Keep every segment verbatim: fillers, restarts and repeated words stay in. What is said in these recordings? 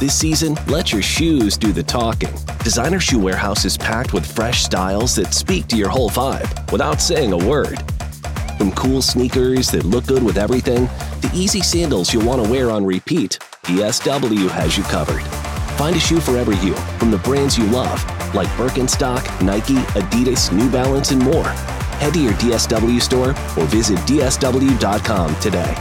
This season, let your shoes do the talking. Designer Shoe Warehouse is packed with fresh styles that speak to your whole vibe without saying a word. From cool sneakers that look good with everything, to easy sandals you'll want to wear on repeat, D S W has you covered. Find a shoe for every you from the brands you love, like Birkenstock, Nike, Adidas, New Balance, and more. Head to your D S W store or visit D S W dot com today.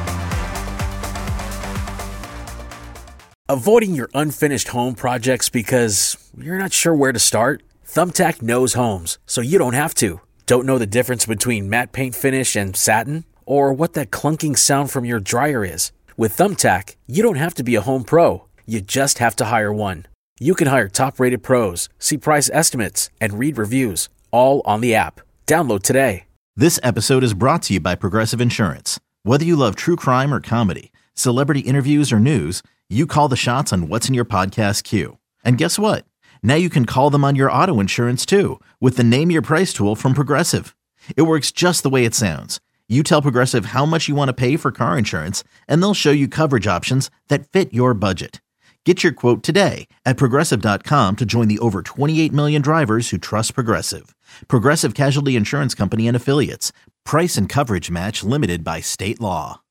Avoiding your unfinished home projects because you're not sure where to start? Thumbtack knows homes, so you don't have to. Don't know the difference between matte paint finish and satin? Or what that clunking sound from your dryer is? With Thumbtack, you don't have to be a home pro. You just have to hire one. You can hire top-rated pros, see price estimates, and read reviews, all on the app. Download today. This episode is brought to you by Progressive Insurance. Whether you love true crime or comedy, celebrity interviews or news, you call the shots on what's in your podcast queue. And guess what? Now you can call them on your auto insurance too with the Name Your Price tool from Progressive. It works just the way it sounds. You tell Progressive how much you want to pay for car insurance, and they'll show you coverage options that fit your budget. Get your quote today at Progressive dot com to join the over twenty-eight million drivers who trust Progressive. Progressive Casualty Insurance Company and Affiliates. Price and coverage match limited by state law.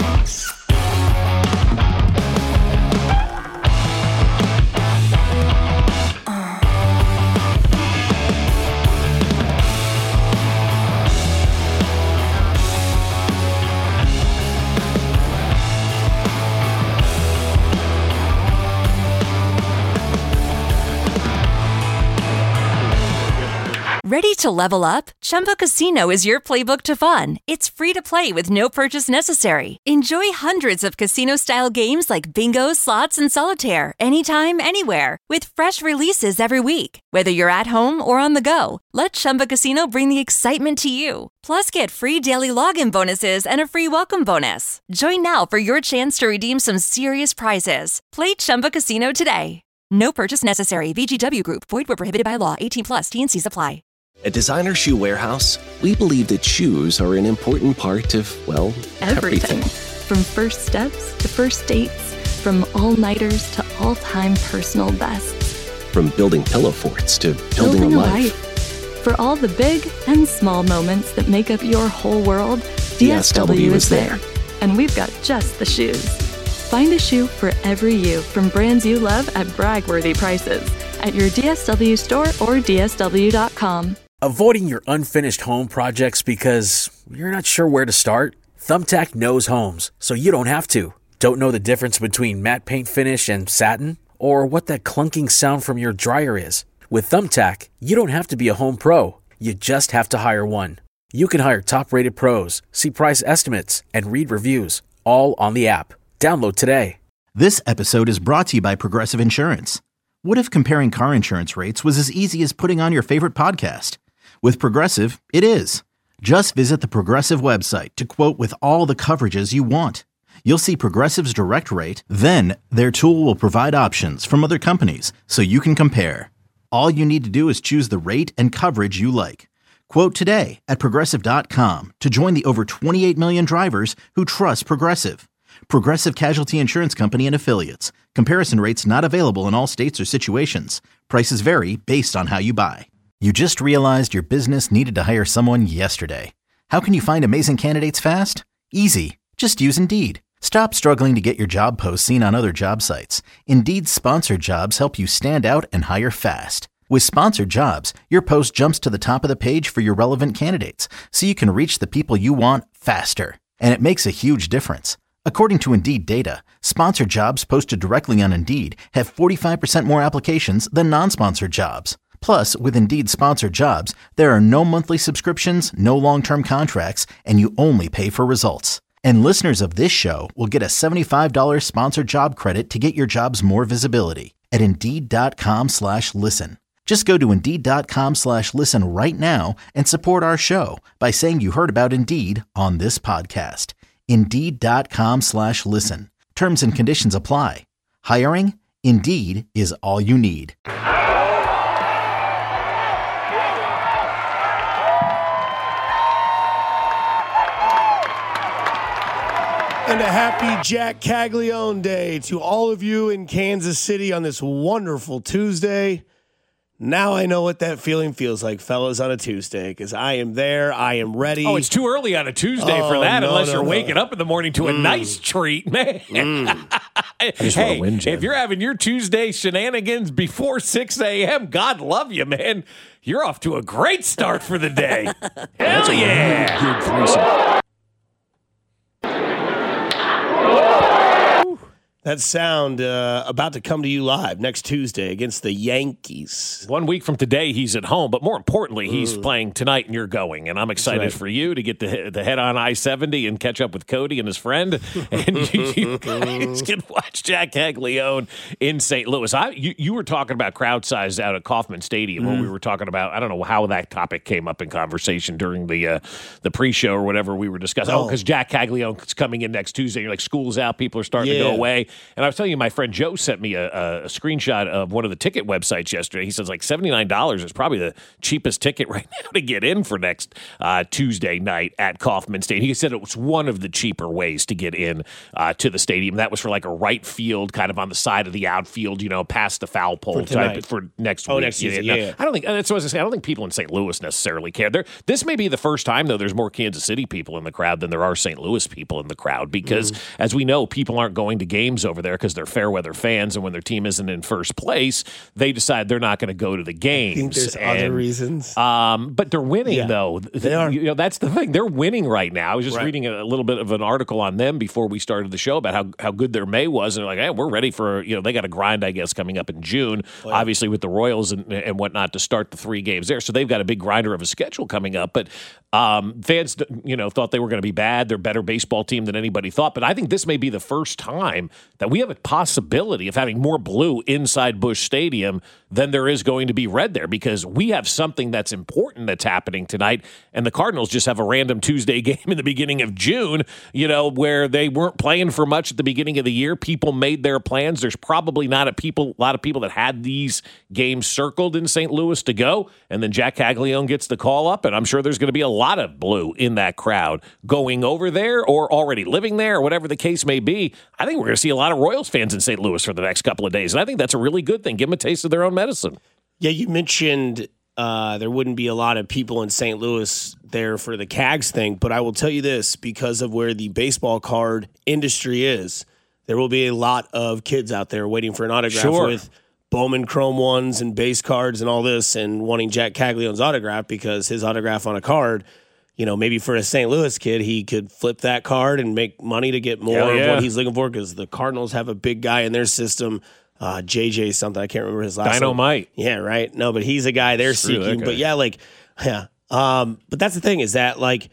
Ready to level up? Chumba Casino is your playbook to fun. It's free to play with no purchase necessary. Enjoy hundreds of casino-style games like bingo, slots, and solitaire anytime, anywhere with fresh releases every week. Whether you're at home or on the go, let Chumba Casino bring the excitement to you. Plus, get free daily login bonuses and a free welcome bonus. Join now for your chance to redeem some serious prizes. Play Chumba Casino today. No purchase necessary. V G W Group. Void where prohibited by law. eighteen plus. T and C's apply. At Designer Shoe Warehouse, we believe that shoes are an important part of, well, everything. everything. From first steps to first dates, from all-nighters to all-time personal bests. From building pillow forts to building, Building a a life. life. For all the big and small moments that make up your whole world, D S W is there. And we've got just the shoes. Find a shoe for every you from brands you love at brag-worthy prices at your D S W store or D S W dot com. Avoiding your unfinished home projects because you're not sure where to start? Thumbtack knows homes, so you don't have to. Don't know the difference between matte paint finish and satin? Or what that clunking sound from your dryer is? With Thumbtack, you don't have to be a home pro. You just have to hire one. You can hire top-rated pros, see price estimates, and read reviews, all on the app. Download today. This episode is brought to you by Progressive Insurance. What if comparing car insurance rates was as easy as putting on your favorite podcast? With Progressive, it is. Just visit the Progressive website to quote with all the coverages you want. You'll see Progressive's direct rate, then their tool will provide options from other companies so you can compare. All you need to do is choose the rate and coverage you like. Quote today at Progressive dot com to join the over twenty-eight million drivers who trust Progressive. Progressive Casualty Insurance Company and Affiliates. Comparison rates not available in all states or situations. Prices vary based on how you buy. You just realized your business needed to hire someone yesterday. How can you find amazing candidates fast? Easy. Just use Indeed. Stop struggling to get your job posts seen on other job sites. Indeed's sponsored jobs help you stand out and hire fast. With sponsored jobs, your post jumps to the top of the page for your relevant candidates, so you can reach the people you want faster. And it makes a huge difference. According to Indeed data, sponsored jobs posted directly on Indeed have forty-five percent more applications than non-sponsored jobs. Plus, with Indeed sponsored jobs, there are no monthly subscriptions, no long-term contracts, and you only pay for results. And listeners of this show will get a seventy-five dollars sponsored job credit to get your jobs more visibility at Indeed.com slash listen. Just go to Indeed.com slash listen right now and support our show by saying you heard about Indeed on this podcast. Indeed.com slash listen. Terms and conditions apply. Hiring? Indeed is all you need. And a happy Jack Caglione Day to all of you in Kansas City on this wonderful Tuesday. Now I know what that feeling feels like, fellas, on a Tuesday, because I am there. I am ready. Oh, it's too early on a Tuesday oh, for that, no, unless no, you're no. waking up in the morning to a mm. nice treat, man. Mm. I just hey, win, if you're having your Tuesday shenanigans before six a.m., God love you, man. You're off to a great start for the day. Hell yeah. Good threesome. That sound uh, about to come to you live next Tuesday against the Yankees. One week from today, he's at home, but more importantly, he's mm. playing tonight, and you're going. And I'm excited right. for you to get the, the head on I seventy and catch up with Cody and his friend, and you, you guys can watch Jack Caglione in Saint Louis. I, you, you were talking about crowd size out at Kauffman Stadium, mm. when we were talking about, I don't know how that topic came up in conversation during the uh, the pre-show or whatever we were discussing. Oh, because oh, Jack Caglione's coming in next Tuesday. You're like, school's out, people are starting yeah. to go away. And I was telling you, my friend Joe sent me a, a, a screenshot of one of the ticket websites yesterday. He says like seventy-nine dollars is probably the cheapest ticket right now to get in for next uh, Tuesday night at Kauffman Stadium. He said it was one of the cheaper ways to get in uh, to the stadium. That was for like a right field, kind of on the side of the outfield, you know, past the foul pole for type for next oh, week. next season, yeah, yeah. yeah. I don't think that's what I was saying. I don't think people in Saint Louis necessarily care. There, this may be the first time though. There's more Kansas City people in the crowd than there are Saint Louis people in the crowd because, mm. as we know, people aren't going to games over there because they're fair weather fans, and when their team isn't in first place, they decide they're not going to go to the games. I think there's and, other reasons. Um, but they're winning, yeah, though. They are. You know, that's the thing. They're winning right now. I was just right. reading a little bit of an article on them before we started the show about how, how good their May was, and they're like, hey, we're ready for, you know, they got a grind, I guess, coming up in June, oh, yeah. obviously with the Royals and, and whatnot to start the three games there. So they've got a big grinder of a schedule coming up. But um, fans, you know, thought they were going to be bad. They're a better baseball team than anybody thought. But I think this may be the first time that we have a possibility of having more blue inside Busch Stadium than there is going to be red there, because we have something that's important that's happening tonight, and the Cardinals just have a random Tuesday game in the beginning of June, you know, where they weren't playing for much at the beginning of the year. People made their plans. There's probably not a people, a lot of people that had these games circled in Saint Louis to go, and then Jack Caglione gets the call up, and I'm sure there's going to be a lot of blue in that crowd going over there or already living there or whatever the case may be. I think we're going to see a lot of Royals fans in Saint Louis for the next couple of days, and I think that's a really good thing. Give them a taste of their own medicine. Yeah, you mentioned uh, there wouldn't be a lot of people in Saint Louis there for the Cags thing, but I will tell you this, because of where the baseball card industry is, there will be a lot of kids out there waiting for an autograph sure. with Bowman Chrome ones and base cards and all this, and wanting Jack Caglione's autograph, because his autograph on a card, you know, maybe for a Saint Louis kid, he could flip that card and make money to get more yeah. of what he's looking for, because the Cardinals have a big guy in their system. Uh, J J something, I can't remember his last name. Dynamite. Yeah, right. No, but he's a guy they're Screw seeking. guy. But yeah, like, yeah. Um, but that's the thing, is that like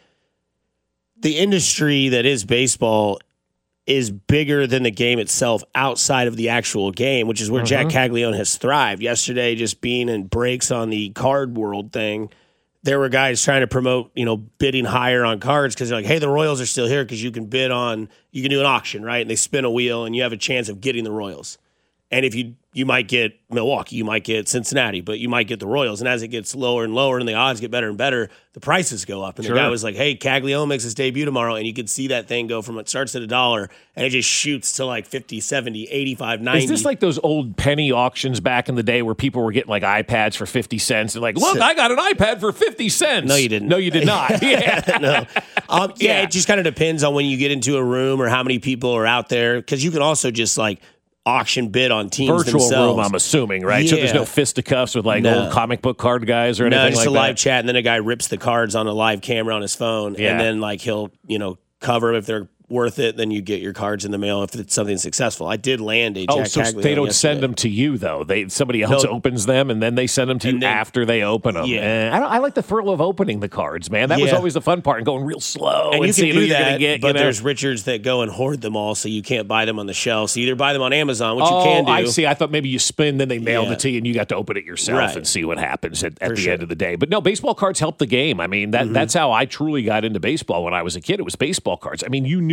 the industry that is baseball is bigger than the game itself outside of the actual game, which is where mm-hmm. Jack Caglione has thrived. Yesterday, just being in breaks on the card world thing, there were guys trying to promote, you know, bidding higher on cards, because they're like, hey, the Royals are still here because you can bid on, you can do an auction, right? And they spin a wheel and you have a chance of getting the Royals. And if you you might get Milwaukee, you might get Cincinnati, but you might get the Royals. And as it gets lower and lower and the odds get better and better, the prices go up. And sure. the guy was like, hey, Caglione makes his debut tomorrow. And you could see that thing go from, it starts at a dollar and it just shoots to like fifty, seventy, eighty-five, ninety. Is this like those old penny auctions back in the day where people were getting like iPads for fifty cents? And like, look, I got an iPad for fifty cents. No, you didn't. No, you did not. Yeah. no. Um, yeah, yeah, it just kind of depends on when you get into a room or how many people are out there. Because you can also just like auction bid on teams virtual themselves. room, I'm assuming, right? Yeah. So there's no fisticuffs with like no. old comic book card guys or no, anything just like a that? live chat, and then a guy rips the cards on a live camera on his phone, yeah. and then like he'll, you know, cover them if they're worth it, then you get your cards in the mail if it's something successful. I did land a Jack Oh, so Caglione they don't yesterday. send them to you, though. They Somebody else No. opens them, and then they send them to you then, after they open them. Yeah. And I, don't, I like the thrill of opening the cards, man. That was Yeah. always the fun part, and going real slow And and, you can seeing do who you're that, going to get. but you know? there's Richards that go and hoard them all, so you can't buy them on the shelf. So you either buy them on Amazon, which oh, you can do. I see. I thought maybe you spin, then they mailed Yeah. it to you, and you got to open it yourself Right. and see what happens at, at For the sure. end of the day. But no, baseball cards help the game. I mean, that Mm-hmm. that's how I truly got into baseball when I was a kid. It was baseball cards. I mean, you knew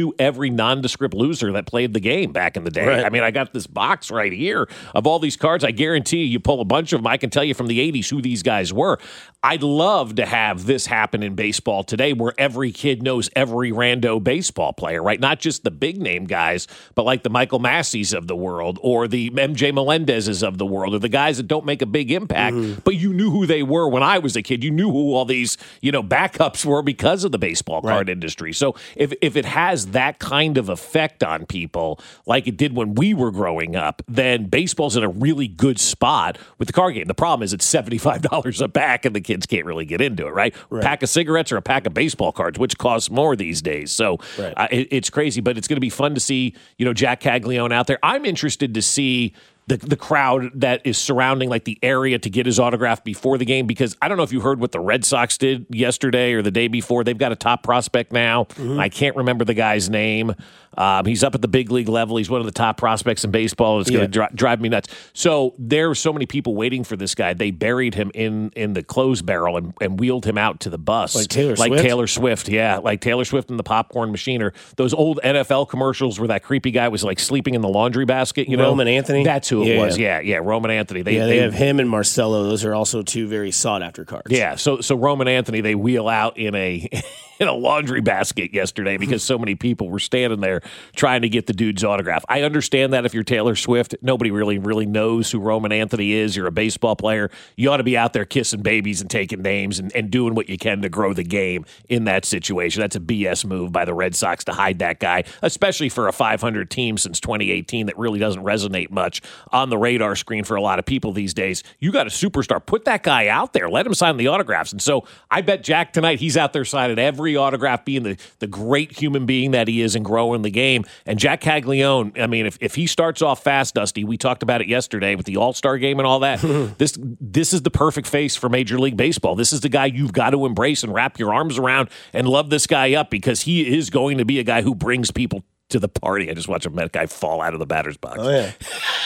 knew every nondescript loser that played the game back in the day. Right. I mean, I got this box right here of all these cards. I guarantee you, you pull a bunch of them, I can tell you from the eighties who these guys were. I'd love to have this happen in baseball today where every kid knows every rando baseball player, right? Not just the big name guys, but like the Michael Masseys of the world or the M J Melendezes of the world or the guys that don't make a big impact, mm-hmm. but you knew who they were when I was a kid. You knew who all these, you know, backups were because of the baseball card right. industry. So if, if it has that kind of effect on people like it did when we were growing up, then baseball's in a really good spot with the card game. The problem is it's seventy-five dollars a pack and the kids can't really get into it, right? right? A pack of cigarettes or a pack of baseball cards, which costs more these days. So right. uh, it, it's crazy, but it's going to be fun to see, you know, Jack Caglione out there. I'm interested to see the the crowd that is surrounding like the area to get his autograph before the game, because I don't know if you heard what the Red Sox did yesterday or the day before. They've got a top prospect now. Mm-hmm. I can't remember the guy's name. Um, he's up at the big league level. He's one of the top prospects in baseball. It's going to yeah. dri- drive me nuts. So there are so many people waiting for this guy. They buried him in in the clothes barrel and, and wheeled him out to the bus. Like Taylor like Swift? Taylor Swift, yeah. Like Taylor Swift and the popcorn machine, or those old N F L commercials where that creepy guy was like sleeping in the laundry basket. You know, Roman Anthony? That's who it yeah, was. Yeah. yeah, yeah, Roman Anthony. They, yeah, they, they have him and Marcelo. Those are also two very sought-after cards. Yeah, so so Roman Anthony, they wheel out in a in a laundry basket yesterday because so many people were standing there trying to get the dude's autograph. I understand that if you're Taylor Swift, nobody really, really knows who Roman Anthony is. You're a baseball player. You ought to be out there kissing babies and taking names and, and doing what you can to grow the game in that situation. That's a B S move by the Red Sox to hide that guy, especially for a five hundred team since twenty eighteen that really doesn't resonate much on the radar screen for a lot of people these days. You got a superstar. Put that guy out there. Let him sign the autographs. And so I bet Jack tonight, he's out there signing every autograph, being the, the great human being that he is and growing the game. And Jack Caglione, I mean, if, if he starts off fast, Dusty, we talked about it yesterday with the All-Star game and all that, this this is the perfect face for Major League Baseball. This is the guy you've got to embrace and wrap your arms around and love this guy up, because he is going to be a guy who brings people to the party. I just watched a Met guy fall out of the batter's box. Oh, yeah.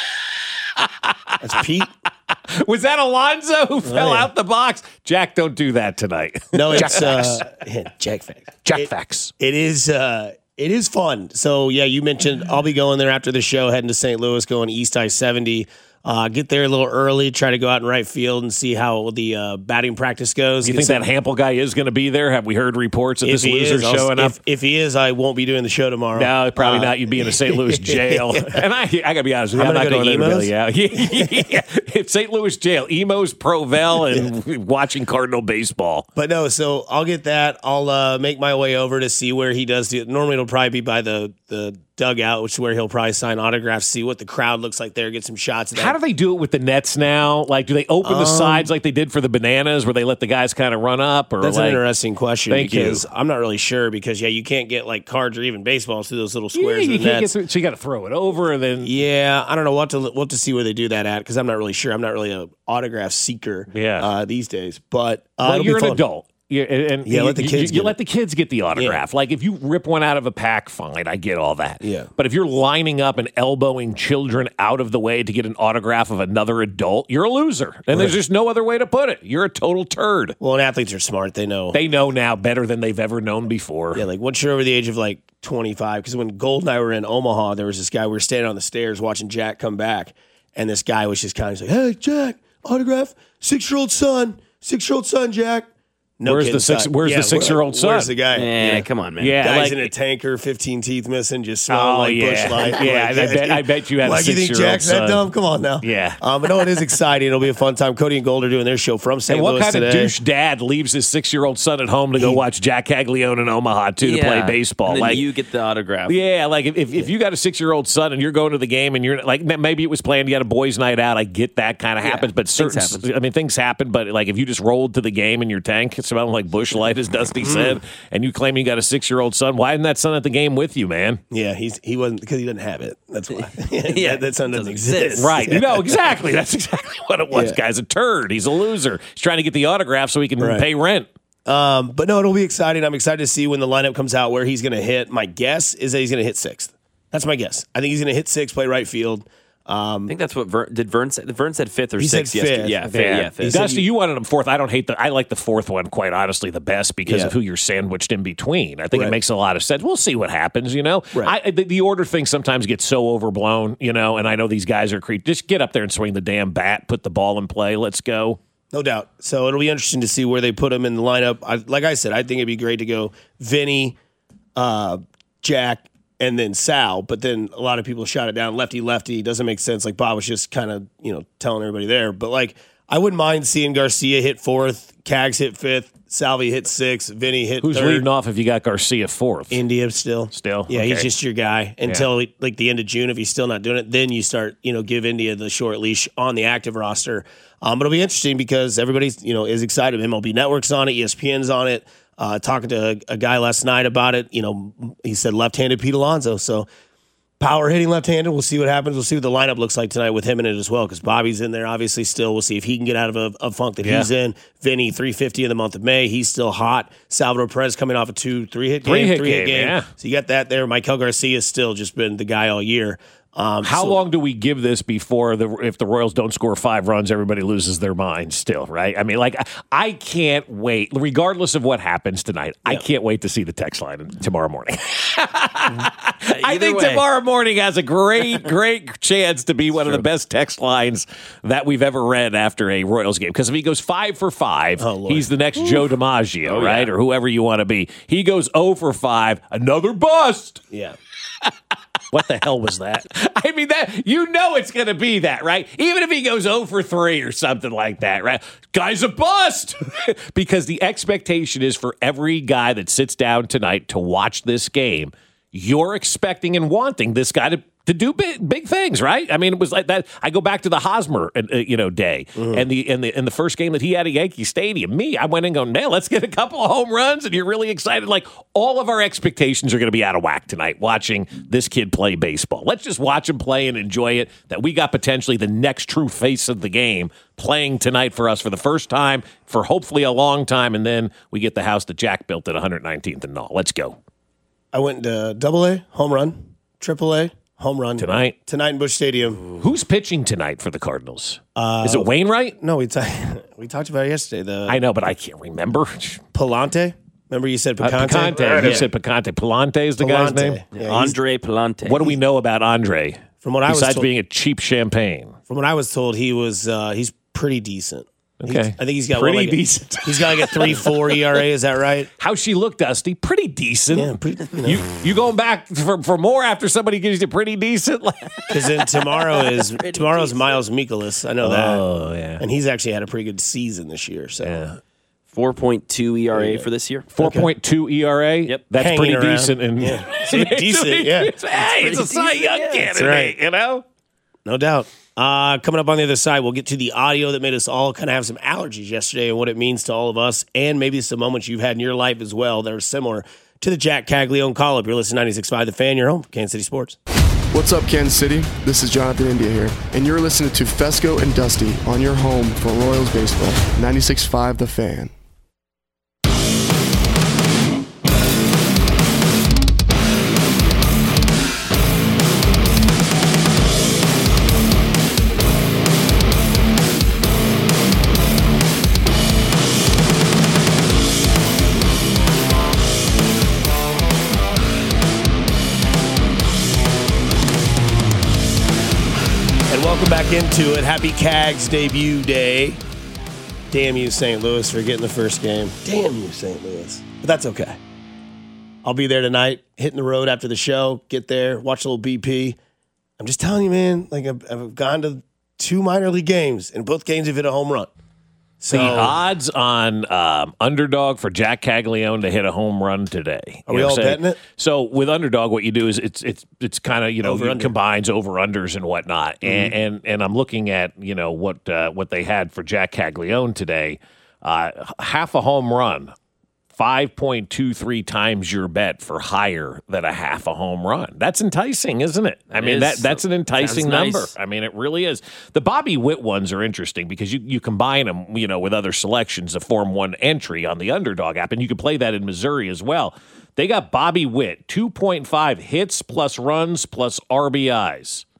That's Pete. Was that Alonzo who fell oh, yeah. out the box? Jack, don't do that tonight. No, it's Jack uh, Facts. Jack Facts. Jack it, Facts. It is. Uh, it is fun. So yeah, you mentioned I'll be going there after the show, heading to Saint Louis, going East I seventy. Uh, get there a little early, try to go out in right field and see how the uh, batting practice goes. You think some, that Hampel guy is going to be there? Have we heard reports that this loser's is, showing up? If, if he is, I won't be doing the show tomorrow. No, probably uh, not. You'd be in a Saint Louis jail. yeah. And I, I got to be honest with you, I'm, I'm not go going to there to bail you out. yeah. It's Saint Louis jail, emos, Provel, and yeah. watching Cardinal baseball. But no, so I'll get that. I'll uh, make my way over to see where he does. The, normally, it'll probably be by the the. dugout, which is where he'll probably sign autographs, see what the crowd looks like there, get some shots of that. How do they do it with the nets now? Like, do they open um, the sides like they did for the Bananas, where they let the guys kind of run up? Or That's like, an interesting question, thank because you. I'm not really sure, because, yeah, you can't get, like, cards or even baseballs through those little squares yeah, you in the can't nets. Get through, so you got to throw it over, and then... Yeah, I don't know. We'll have to, we'll have to see where they do that at, because I'm not really sure. I'm not really an autograph seeker yeah. uh, these days. But uh, well, you're an adult. Yeah, and yeah, you, let the kids. You, you get let the kids get the autograph. Yeah. Like if you rip one out of a pack, fine, I get all that. Yeah. But if you're lining up and elbowing children out of the way to get an autograph of another adult, you're a loser. And right. there's just no other way to put it. You're a total turd. Well, and athletes are smart. They know. They know now better than they've ever known before. Yeah, like once you're over the age of like twenty-five, because when Gold and I were in Omaha, there was this guy. We were standing on the stairs watching Jack come back, and this guy was just kind of like, "Hey, Jack, autograph, six-year-old son, six-year-old son, Jack." No where's the six? Son. Where's yeah, the six-year-old son? Where's the guy? Yeah, yeah, come on, man. Yeah, guy's like, in a tanker, fifteen teeth missing, just smelling oh, like yeah. Busch Light. Yeah, like, I, bet, I bet you had like, a six-year-old you think Jack's son. that dumb? Come on now. Yeah. Um, but no, it is exciting. It'll be a fun time. Cody and Gold are doing their show from Saint And what Louis kind today. of douche dad leaves his six-year-old son at home to go He, watch Jack Caglione in Omaha too yeah. to play baseball? And then like you get the autograph. Yeah, like if, if, if you got a six-year-old son and you're going to the game and you're like, maybe it was planned, you had a boys' night out. I get that kind of yeah, happens, but certain, things happen. I mean, things happen. But like if you just rolled to the game in your tank, it smelled like Busch Light, as Dusty said, and you claim you got a six-year-old son, why isn't that son at the game with you, man? Yeah, he's he wasn't, because he doesn't have it. That's why. yeah, that, that son doesn't, doesn't exist. exist. Right. You know, exactly. That's exactly what it was. Yeah. Guy's a turd. He's a loser. He's trying to get the autograph so he can Right. pay rent. Um, but no, it'll be exciting. I'm excited to see when the lineup comes out where he's going to hit. My guess is that he's going to hit sixth. That's my guess. I think he's going to hit sixth, play right field. Um, I think that's what Vern, did Vern say. Vern said fifth or he sixth said fifth. yesterday. Yeah, Okay, fifth, yeah. yeah, fifth. Dusty, you wanted him fourth. I don't hate the. I like the fourth one quite honestly the best because Yeah. of who you're sandwiched in between. I think Right. it makes a lot of sense. We'll see what happens. You know, Right. I, the, the order thing sometimes gets so overblown. You know, and I know these guys are creep. Just get up there and swing the damn bat. Put the ball in play. Let's go. No doubt. So it'll be interesting to see where they put him in the lineup. I, like I said, I think it'd be great to go Vinny, uh, Jack, and then Sal. But then a lot of people shot it down lefty lefty. Doesn't make sense. Like Bob was just kind of you know telling everybody there. But like I wouldn't mind seeing Garcia hit fourth, Cags hit fifth, Salvi hit sixth, Vinny hit Who's third. leading off if you got Garcia fourth? India still. Still? Yeah, he's Okay. just your guy until like the end of June. If he's still not doing it, then you start, you know, give India the short leash on the active roster. Um, but it'll be interesting because everybody's, you know, is excited. M L B Network's on it, E S P N's on it. Uh, talking to a, a guy last night about it, you know, he said left-handed Pete Alonso. So power hitting left-handed. We'll see what happens. We'll see what the lineup looks like tonight with him in it as well because Bobby's in there obviously still. We'll see if he can get out of a, a funk that Yeah. he's in. Vinny, three fifty in the month of May. He's still hot. Salvador Perez coming off a two, three-hit game. Three-hit three-hit game, game. yeah. So you got that there. Michael Garcia's still just been the guy all year. Um, How so- long do we give this before the if the Royals don't score five runs, everybody loses their mind still, right? I mean, like, I can't wait, regardless of what happens tonight, I can't wait to see the text line tomorrow morning. I Either think way. tomorrow morning has a great, great chance to be one of the best text lines that we've ever read after a Royals game. Because if he goes five for five, Oh, Lord. he's the next Joe DiMaggio, Oh, right? yeah. Or whoever you want to be. He goes oh for five, another bust. Yeah. What the hell was that? I mean, that you know it's going to be that, right? Even if he goes oh for three or something like that, right? Guy's a bust. Because the expectation is for every guy that sits down tonight to watch this game, you're expecting and wanting this guy to to do big, big things, right? I mean, it was like that. I go back to the Hosmer, uh, you know, day Mm-hmm. and the and the and the first game that he had at Yankee Stadium. Me, I went in going, man, let's get a couple of home runs, and you're really excited. Like all of our expectations are going to be out of whack tonight watching this kid play baseball. Let's just watch him play and enjoy it. That we got potentially the next true face of the game playing tonight for us for the first time for hopefully a long time, and then we get the house that Jack built at one hundred nineteenth and Null. Let's go I went to double A, home run, triple A, home run. tonight. Tonight in Busch Stadium. Who's pitching tonight for the Cardinals? Uh, Is it Wainwright? No, we, ta- we talked about it yesterday. The I know, but I can't remember. Palante. Remember you said Uh, Picante? Picante. You said Picante. Palante is the guy's Palante. name? Yeah, he's- Andre Palante. What do we know about Andre? From what I was Besides told, being a cheap champagne. from what I was told, he was uh, he's pretty decent. He's- Okay. I think he's got Pretty what, like a- decent. he's got like a three four E R A. Is that right? How's she look, Dusty? Pretty decent. Yeah, pretty. You know. You you going back for, for more after somebody gives you pretty decent? Because then tomorrow is tomorrow's Miles Mikolas. I know that. Oh, yeah. And he's actually had a pretty good season this year. So Yeah. four point two E R A for this year? four point two E R A? Yep. That's Hanging pretty around. decent. And Yeah. It's decent, yeah. It's, hey, it's a Cy Young candidate, right. you know? no doubt. Uh, coming up on the other side, we'll get to the audio that made us all kind of have some allergies yesterday and what it means to all of us, and maybe some moments you've had in your life as well that are similar to the Jack Caglione call-up. You're listening to ninety-six point five The Fan, your home for Kansas City Sports. What's up, Kansas City? This is Jonathan India here, and you're listening to Fesco and Dusty on your home for Royals baseball. ninety-six point five The Fan. And welcome back into it. Happy Cags debut day. Damn you, Saint Louis, for getting the first game. Damn you, Saint Louis. But that's okay. I'll be there tonight, hitting the road after the show, get there, watch a little B P. I'm just telling you, man, like I've, I've gone to two minor league games, and both games have hit a home run. So, The odds on um, underdog for Jack Caglione to hit a home run today. Are You we know all what I'm saying? betting it? So with underdog, what you do is it's it's it's kind of you know Over, you under. combines over unders and whatnot, and, and and I'm looking at you know what uh, what they had for Jack Caglione today, uh, half a home run. five point two three times your bet for higher than a half a home run. That's enticing, isn't it? I It mean, is. that that's an enticing Sounds number. nice. I mean, it really is. The Bobby Witt ones are interesting because you, you combine them, you know, with other selections to form one entry on the Underdog app, and you can play that in Missouri as well. They got Bobby Witt, two point five hits plus runs plus R B Is.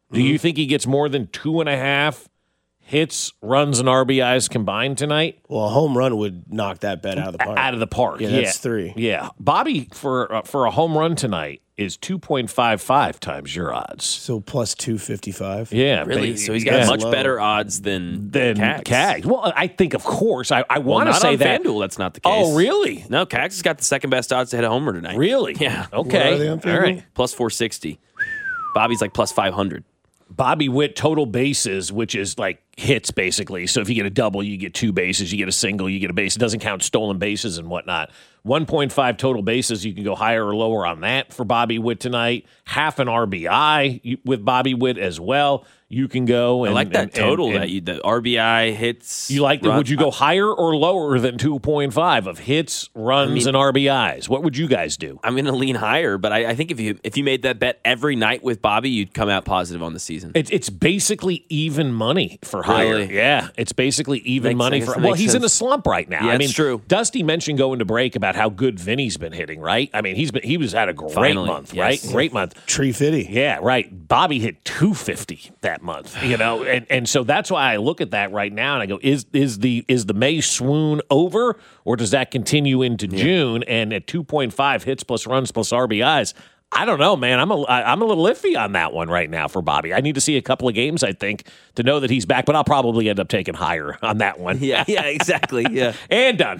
Do you think he gets more than two and a half hits, runs, and R B Is combined tonight? Well, a home run would knock that bet out of the park. Out of the park, yeah. yeah. That's three. Yeah. Bobby, for uh, for a home run tonight, is two point five five times your odds. So plus two fifty-five. Yeah. Really? They, So he's got yeah. much low. better odds than Than Cags. Cags. Well, I think, of course, I, I Well, want to not say on that. FanDuel, that's not the case. Oh, really? No, Cags has got the second best odds to hit a homer tonight. Really? Yeah. Okay. What are they on All right. Plus four sixty. Bobby's like plus five hundred. Bobby Witt total bases, which is like hits basically. So if you get a double, you get two bases. You get a single, you get a base. It doesn't count stolen bases and whatnot. one point five total bases. You can go higher or lower on that for Bobby Witt tonight. Half an R B I with Bobby Witt as well. You can go. And, I like that and, total and, and that you the R B I hits. you like that? run- Would you go higher or lower than two point five of hits, runs, I mean- and R B Is? What would you guys do? I'm going to lean higher, but I, I think if you if you made that bet every night with Bobby, you'd come out positive on the season. It's it's basically even money for higher. Really? Yeah, it's basically even Makes money sense. for. Makes Well, he's in a sense. slump right now. Yeah, I mean, it's true. Dusty mentioned going to break about how good Vinny's been hitting. Right? I mean, he's been he was had a great Finally, month. yes. Right? Great month. Tree fifty. Yeah, right. Bobby hit two fifty that month, you know, and, and so that's why I look at that right now and I go, is is the is the May swoon over, or does that continue into June? And at two point five hits plus runs plus R B Is, I don't know, man. I'm a I- I'm a little iffy on that one right now for Bobby. I need to see a couple of games, I think, to know that he's back. But I'll probably end up taking higher on that one. yeah, yeah, exactly. Yeah. And done.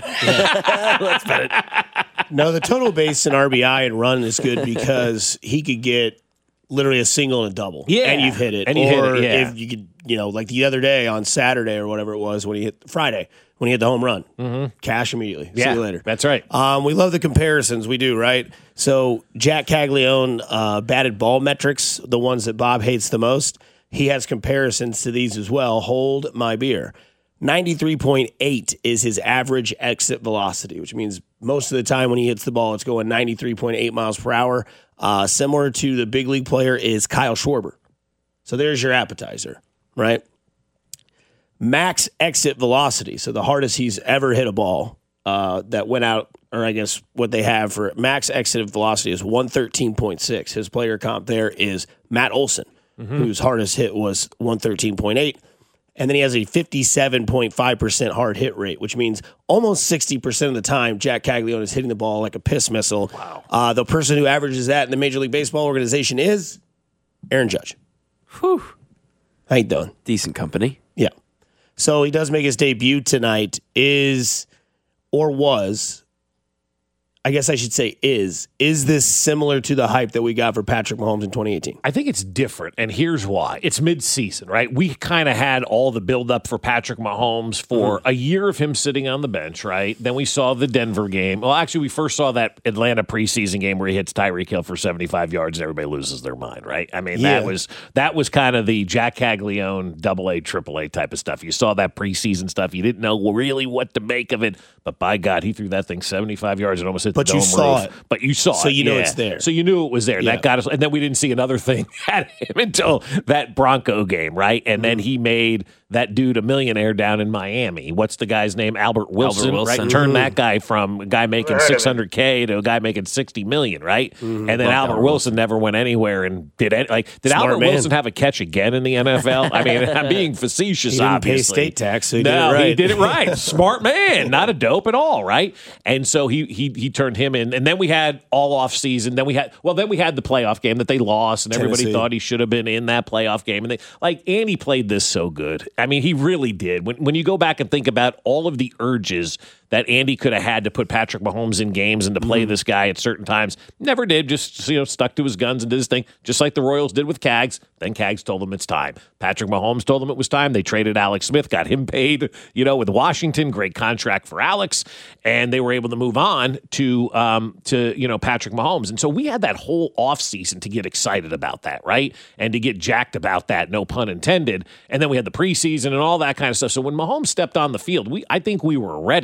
Let's bet it. No, the total base and R B I and run is good because he could get literally a single and a double. Yeah. And you've hit it. And you hit or it, yeah. if you could, you know, like the other day on Saturday or whatever it was when he hit Friday, when he hit the home run. Mm-hmm. Cash immediately. Yeah, See you later. that's right. Um, we love the comparisons. We do, right? So Jack Caglione, uh, batted ball metrics, the ones that Bob hates the most, he has comparisons to these as well. Hold my beer. ninety-three point eight is his average exit velocity, which means most of the time when he hits the ball, it's going ninety-three point eight miles per hour. Uh, similar to the big league player is Kyle Schwarber. So there's your appetizer, right? Max exit velocity, so the hardest he's ever hit a ball uh, that went out, or I guess what they have for max exit velocity is one thirteen point six. His player comp there is Matt Olson, mm-hmm. whose hardest hit was one thirteen point eight. And then he has a fifty-seven point five percent hard hit rate, which means almost sixty percent of the time Jack Caglione is hitting the ball like a piss missile. Wow. Uh, the person who averages that in the Major League Baseball organization is Aaron Judge. Whew. How you doing? Decent company. Yeah. So he does make his debut tonight. Is, or was, I guess I should say is, is this similar to the hype that we got for Patrick Mahomes in twenty eighteen? I think it's different, and here's why. It's mid-season, right? We kind of had all the build-up for Patrick Mahomes for mm-hmm. a year of him sitting on the bench, right? Then we saw the Denver game. Well, actually, we first saw that Atlanta preseason game where he hits Tyreek Hill for seventy-five yards and everybody loses their mind, right? I mean, Yeah. that was that was kind of the Jack Caglione double A, triple A type of stuff. You saw that preseason stuff. You didn't know really what to make of it, but by God, he threw that thing seventy-five yards and almost hit But the you dome saw roof. it. But you saw So it. you know yeah. it's there. So you knew it was there. Yeah. That got us. And then we didn't see another thing at him until that Bronco game, right? And then he made that dude a millionaire down in Miami. What's the guy's name? Albert Wilson, Wilson. right? Turned that guy from a guy making six hundred K to a guy making sixty million, right? And then Love Albert Albert Wilson never went anywhere and did any, like did Smart Albert man. Wilson have a catch again in the N F L? I mean, I'm being facetious. He didn't obviously, pay state tax, so he no, did it right. he did it right. Smart man, not a dope at all, right? And so he he he turned him in, and then we had all off season. Then we had well, then we had the playoff game that they lost, and everybody Tennessee. thought he should have been in that playoff game. And they like Andy played this so good. I mean, he really did. When when you go back and think about all of the urges that Andy could have had to put Patrick Mahomes in games and to play mm-hmm. this guy at certain times, never did. Just you know, stuck to his guns and did his thing, just like the Royals did with Cags. Then Cags told them it's time. Patrick Mahomes told them it was time. They traded Alex Smith, got him paid, you know, with Washington. Great contract for Alex, and they were able to move on to um, to you know Patrick Mahomes. And so we had that whole offseason to get excited about that, right? And to get jacked about that, no pun intended. And then we had the preseason and all that kind of stuff. So when Mahomes stepped on the field, we I think we were ready.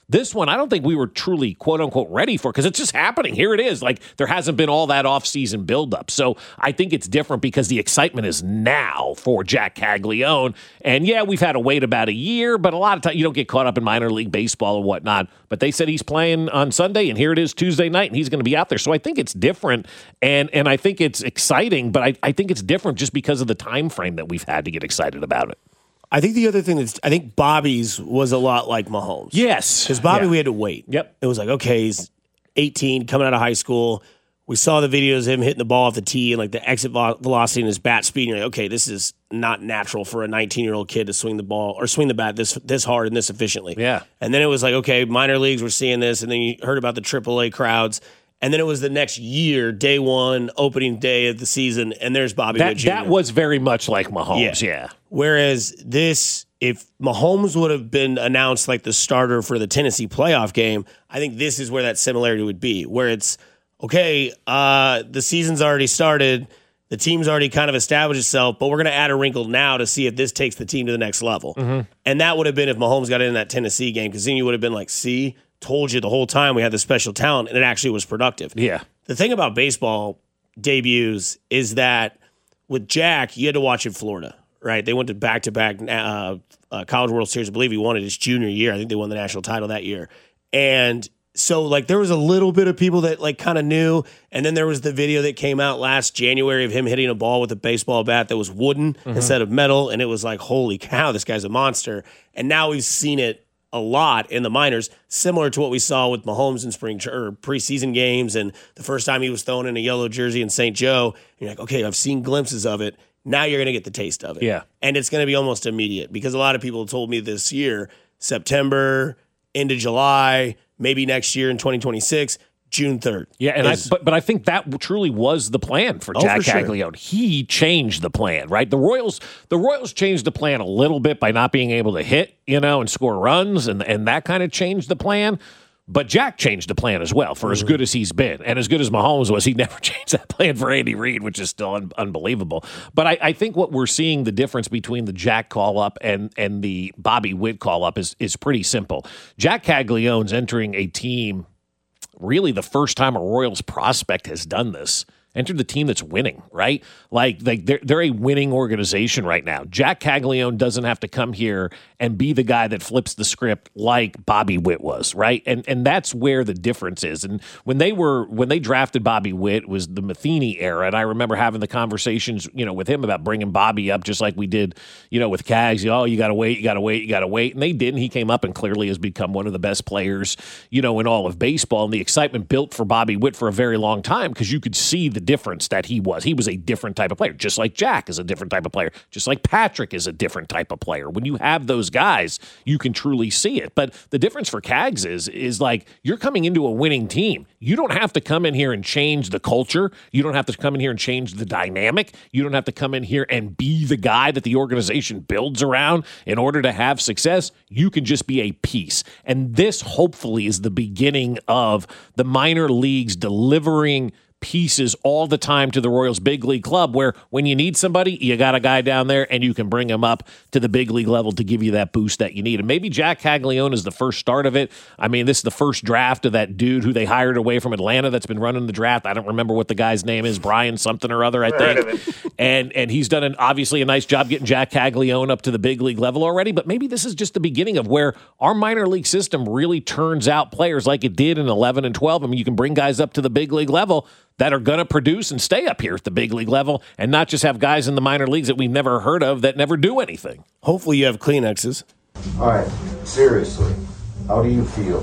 This one, I don't think we were truly, quote unquote, ready for because it's just happening. Here it is. Like there hasn't been all that offseason buildup. So I think it's different because the excitement is now for Jack Caglianone. And yeah, we've had to wait about a year, but a lot of times you don't get caught up in minor league baseball and whatnot. But they said he's playing on Sunday, and here it is Tuesday night, and he's going to be out there. So I think it's different, and and I think it's exciting, but I, I think it's different just because of the time frame that we've had to get excited about it. I think the other thing that's, I think Bobby's was a lot like Mahomes. Yes. Because Bobby, yeah. we had to wait. Yep. It was like, okay, he's eighteen, coming out of high school. We saw the videos of him hitting the ball off the tee and like the exit velocity and his bat speed. And you're like, okay, this is not natural for a nineteen-year-old kid to swing the ball or swing the bat this this hard and this efficiently. Yeah. And then it was like, okay, minor leagues were seeing this. And then you heard about the triple A crowds. And then it was the next year, day one, opening day of the season, and there's Bobby that, Witt Junior That was very much like Mahomes, yeah. yeah. Whereas this, if Mahomes would have been announced like the starter for the Tennessee playoff game, I think this is where that similarity would be, where it's, okay, uh, the season's already started, the team's already kind of established itself, but we're going to add a wrinkle now to see if this takes the team to the next level. Mm-hmm. And that would have been if Mahomes got in that Tennessee game, because then you would have been like, see, told you the whole time we had this special talent, and it actually was productive. Yeah. The thing about baseball debuts is that with Jack, you had to watch in Florida, right? They went to back-to-back uh, uh, College World Series. I believe he won it his junior year. I think they won the national title that year. And so, like, there was a little bit of people that, like, kind of knew, and then there was the video that came out last January of him hitting a ball with a baseball bat that was wooden mm-hmm. instead of metal, and it was like, holy cow, this guy's a monster. And now we've seen it a lot in the minors, similar to what we saw with Mahomes in spring or preseason games, and the first time he was thrown in a yellow jersey in Saint Joe. And you're like, okay, I've seen glimpses of it. Now you're going to get the taste of it. Yeah. And it's going to be almost immediate because a lot of people told me this year, September into July, maybe next year in twenty twenty-six, June third. Yeah, and is, I, but but I think that truly was the plan for Jack oh, for Caglianone. Sure. He changed the plan, right? The Royals the Royals changed the plan a little bit by not being able to hit, you know, and score runs, and and that kind of changed the plan. But Jack changed the plan as well for mm-hmm. as good as he's been. And as good as Mahomes was, he never changed that plan for Andy Reid, which is still un- unbelievable. But I, I think what we're seeing, the difference between the Jack call-up and and the Bobby Witt call-up is, is pretty simple. Jack Caglianone's entering a team, really the first time a Royals prospect has done this. Entered the team that's winning, right? Like, like they're, they're a winning organization right now. Jack Caglianone doesn't have to come here and be the guy that flips the script like Bobby Witt was, right? And and that's where the difference is. And when they were when they drafted Bobby Witt, it was the Matheny era, and I remember having the conversations, you know, with him about bringing Bobby up, just like we did, you know, with Cags. Oh, you got to wait, you got to wait, you got to wait, and they did. And he came up and clearly has become one of the best players, you know, in all of baseball. And the excitement built for Bobby Witt for a very long time because you could see the difference that he was. He was a different type of player, just like Jack is a different type of player, just like Patrick is a different type of player. When you have those guys, you can truly see it. But the difference for Cags is, is like you're coming into a winning team. You don't have to come in here and change the culture. You don't have to come in here and change the dynamic. You don't have to come in here and be the guy that the organization builds around in order to have success. You can just be a piece. And this hopefully is the beginning of the minor leagues delivering pieces all the time to the Royals big league club, where when you need somebody, you got a guy down there and you can bring him up to the big league level to give you that boost that you need. And maybe Jack Caglianone is the first start of it. I mean, this is the first draft of that dude who they hired away from Atlanta that's been running the draft. I don't remember what the guy's name is, Brian something or other, I think. And and he's done an obviously a nice job getting Jack Caglianone up to the big league level already, but maybe this is just the beginning of where our minor league system really turns out players like it did in eleven and twelve. I mean, you can bring guys up to the big league level that are going to produce and stay up here at the big league level and not just have guys in the minor leagues that we've never heard of that never do anything. Hopefully you have Kleenexes. All right, seriously, how do you feel?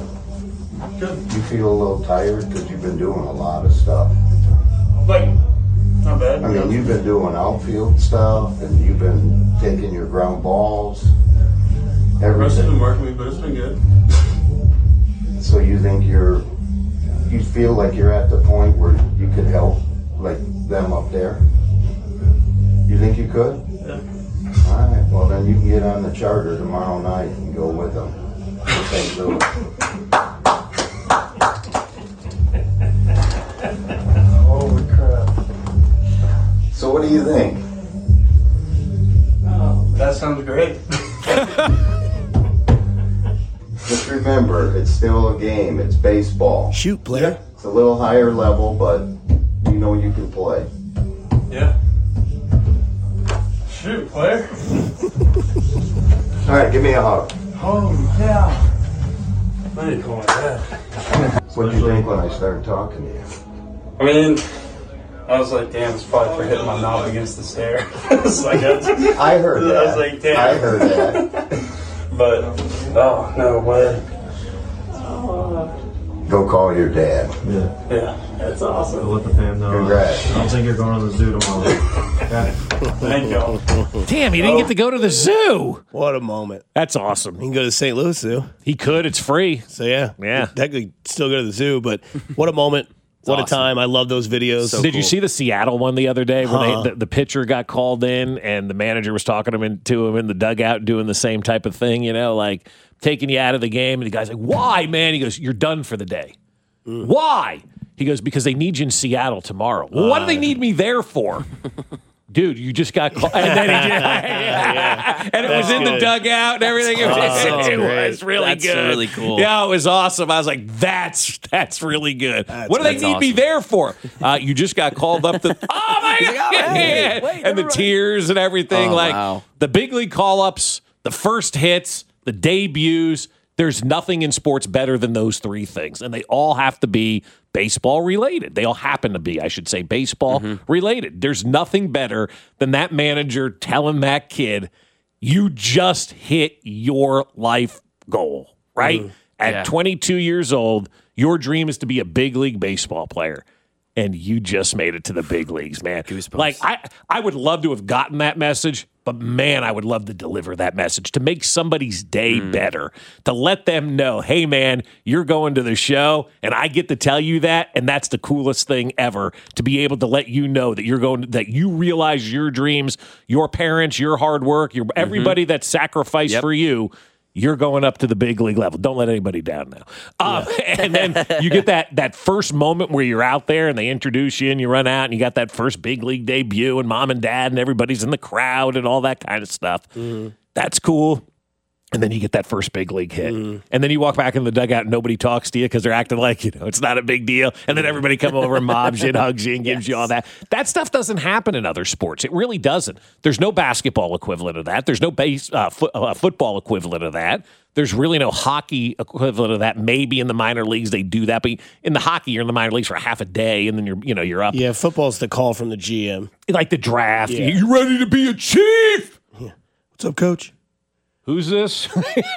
Good. You feel a little tired because you've been doing a lot of stuff. Like, not bad. I mean, you've been doing outfield stuff and you've been taking your ground balls. Everything. It's been working me, but it's been good. So you think you're... You feel like you're at the point where you could help, like them up there? You think you could? Yeah. All right. Well, then you can get on the charter tomorrow night and go with them. Saint Louis. Holy crap! So, what do you think? Oh, that sounds great. just remember, it's still a game. It's baseball. Shoot, player. It's a little higher level, but you know you can play. Yeah. Shoot, player. All right, give me a hug. Oh, yeah. I need to call my dad. What did you think when I started talking to you? I mean, I was like, damn, it's probably for hitting my knob against the stair. It's like, I, I heard that. I was like, damn. I heard that. But, oh, no way. Go call your dad. Yeah. Yeah, that's awesome. I'll let the fam know. Congrats. I don't think you're going to the zoo tomorrow. Okay. Thank y'all. Damn, he didn't get to go to the zoo. What a moment. That's awesome. He can go to the Saint Louis Zoo. He could. It's free. So, yeah. Yeah. Technically, still go to the zoo, but what a moment. What awesome. a time. I love those videos. So Did cool. you see the Seattle one the other day where Huh. they, the, the pitcher got called in and the manager was talking to him, to him in the dugout doing the same type of thing, you know, like taking you out of the game. And the guy's like, why, man? He goes, you're done for the day. Mm. Why? He goes, because they need you in Seattle tomorrow. Well, what do they need me there for? Dude, you just got called. And then he just, yeah. And it That's was in good. the dugout and everything. It was, Oh, it great. was really That's good. really cool. Yeah, it was awesome. I was like, that's that's really good. That's- what do they that's need me awesome. there for? Uh, you just got called up to. Oh, my God. hey, wait, and the tears and everything. Oh, like wow. the big league call ups, the first hits, the debuts. There's nothing in sports better than those three things. And they all have to be baseball related. They all happen to be, I should say, baseball Mm-hmm. related. There's nothing better than that manager telling that kid, you just hit your life goal, right? Mm-hmm. At Yeah. twenty-two years old, your dream is to be a big league baseball player. And you just made it to the big leagues, man. Goosebumps. Like, I, I would love to have gotten that message, but man, I would love to deliver that message, to make somebody's day Mm. better, to let them know, hey, man, you're going to the show, and I get to tell you that, and that's the coolest thing ever, to be able to let you know that you're going, that you realize your dreams, your parents, your hard work, your everybody that sacrificed Yep. for you. You're going up to the big league level. Don't let anybody down now. Um, and then you get that that first moment where you're out there and they introduce you and you run out and you got that first big league debut and mom and dad and everybody's in the crowd and all that kind of stuff. Mm-hmm. That's cool. And then you get that first big league hit. Mm. And then you walk back in the dugout and nobody talks to you because they're acting like, you know, it's not a big deal. And then everybody come over and mobs you and hugs you and gives Yes. you all that. That stuff doesn't happen in other sports. It really doesn't. There's no basketball equivalent of that. There's no base uh, fo- uh, football equivalent of that. There's really no hockey equivalent of that. Maybe in the minor leagues they do that, but in the hockey you're in the minor leagues for half a day and then you're, you know, you're up. Yeah, football's the call from the G M. Like the draft. Yeah. You ready to be a chief? Yeah. What's up, coach? Who's this?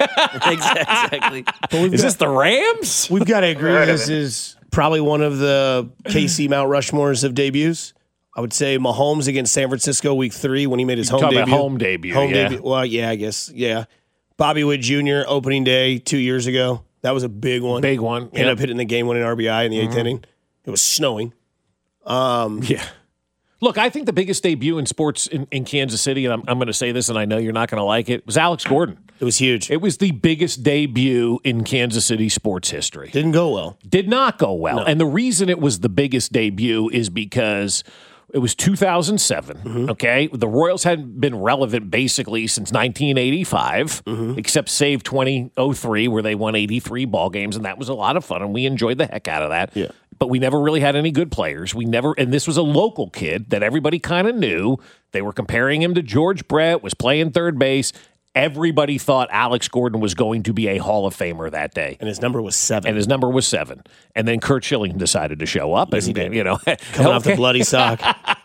Exactly. Is this the Rams? We've got to agree this is probably one of the K C Mount Rushmores of debuts. I would say Mahomes against San Francisco week three when he made his home talking debut. about home debut, Home yeah. debut. Well, yeah, I guess. Yeah. Bobby Witt Junior opening day two years ago. That was a big one. Big one. Ended Yep. up hitting the game-winning R B I in the eighth inning. It was snowing. Um, Yeah. Look, I think the biggest debut in sports in, in Kansas City, and I'm, I'm going to say this, and I know you're not going to like it, was Alex Gordon. It was huge. It was the biggest debut in Kansas City sports history. Didn't go well. Did not go well. No. And the reason it was the biggest debut is because it was two thousand seven, Mm-hmm. okay? The Royals hadn't been relevant basically since nineteen eighty-five, Mm-hmm. except save twenty oh three where they won eighty-three ball games, and that was a lot of fun, and we enjoyed the heck out of that. Yeah. But we never really had any good players. We never, and this was a local kid that everybody kind of knew. They were comparing him to George Brett, was playing third base. Everybody thought Alex Gordon was going to be a Hall of Famer that day. And his number was seven. And his number was seven. And then Kurt Schilling decided to show up. Yes, and, he did. you know, Coming off the okay. bloody sock.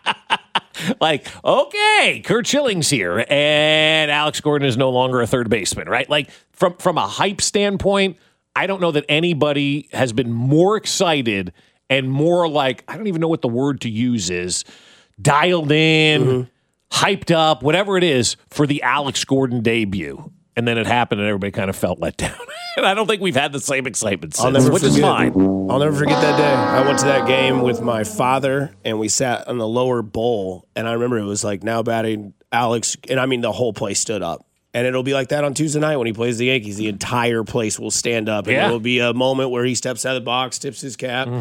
Like, okay, Kurt Schilling's here, and Alex Gordon is no longer a third baseman, right? Like, from from a hype standpoint, I don't know that anybody has been more excited and more like, I don't even know what the word to use is, dialed in, mm-hmm. hyped up, whatever it is, for the Alex Gordon debut. And then it happened, and everybody kind of felt let down. And I don't think we've had the same excitement since, I'll never which forget, is fine. I'll never forget that day. I went to that game with my father, and we sat on the lower bowl. And I remember it was like now batting Alex, and I mean the whole place stood up. And it'll be like that on Tuesday night when he plays the Yankees. The entire place will stand up, and Yeah. it will be a moment where he steps out of the box, tips his cap, Mm-hmm.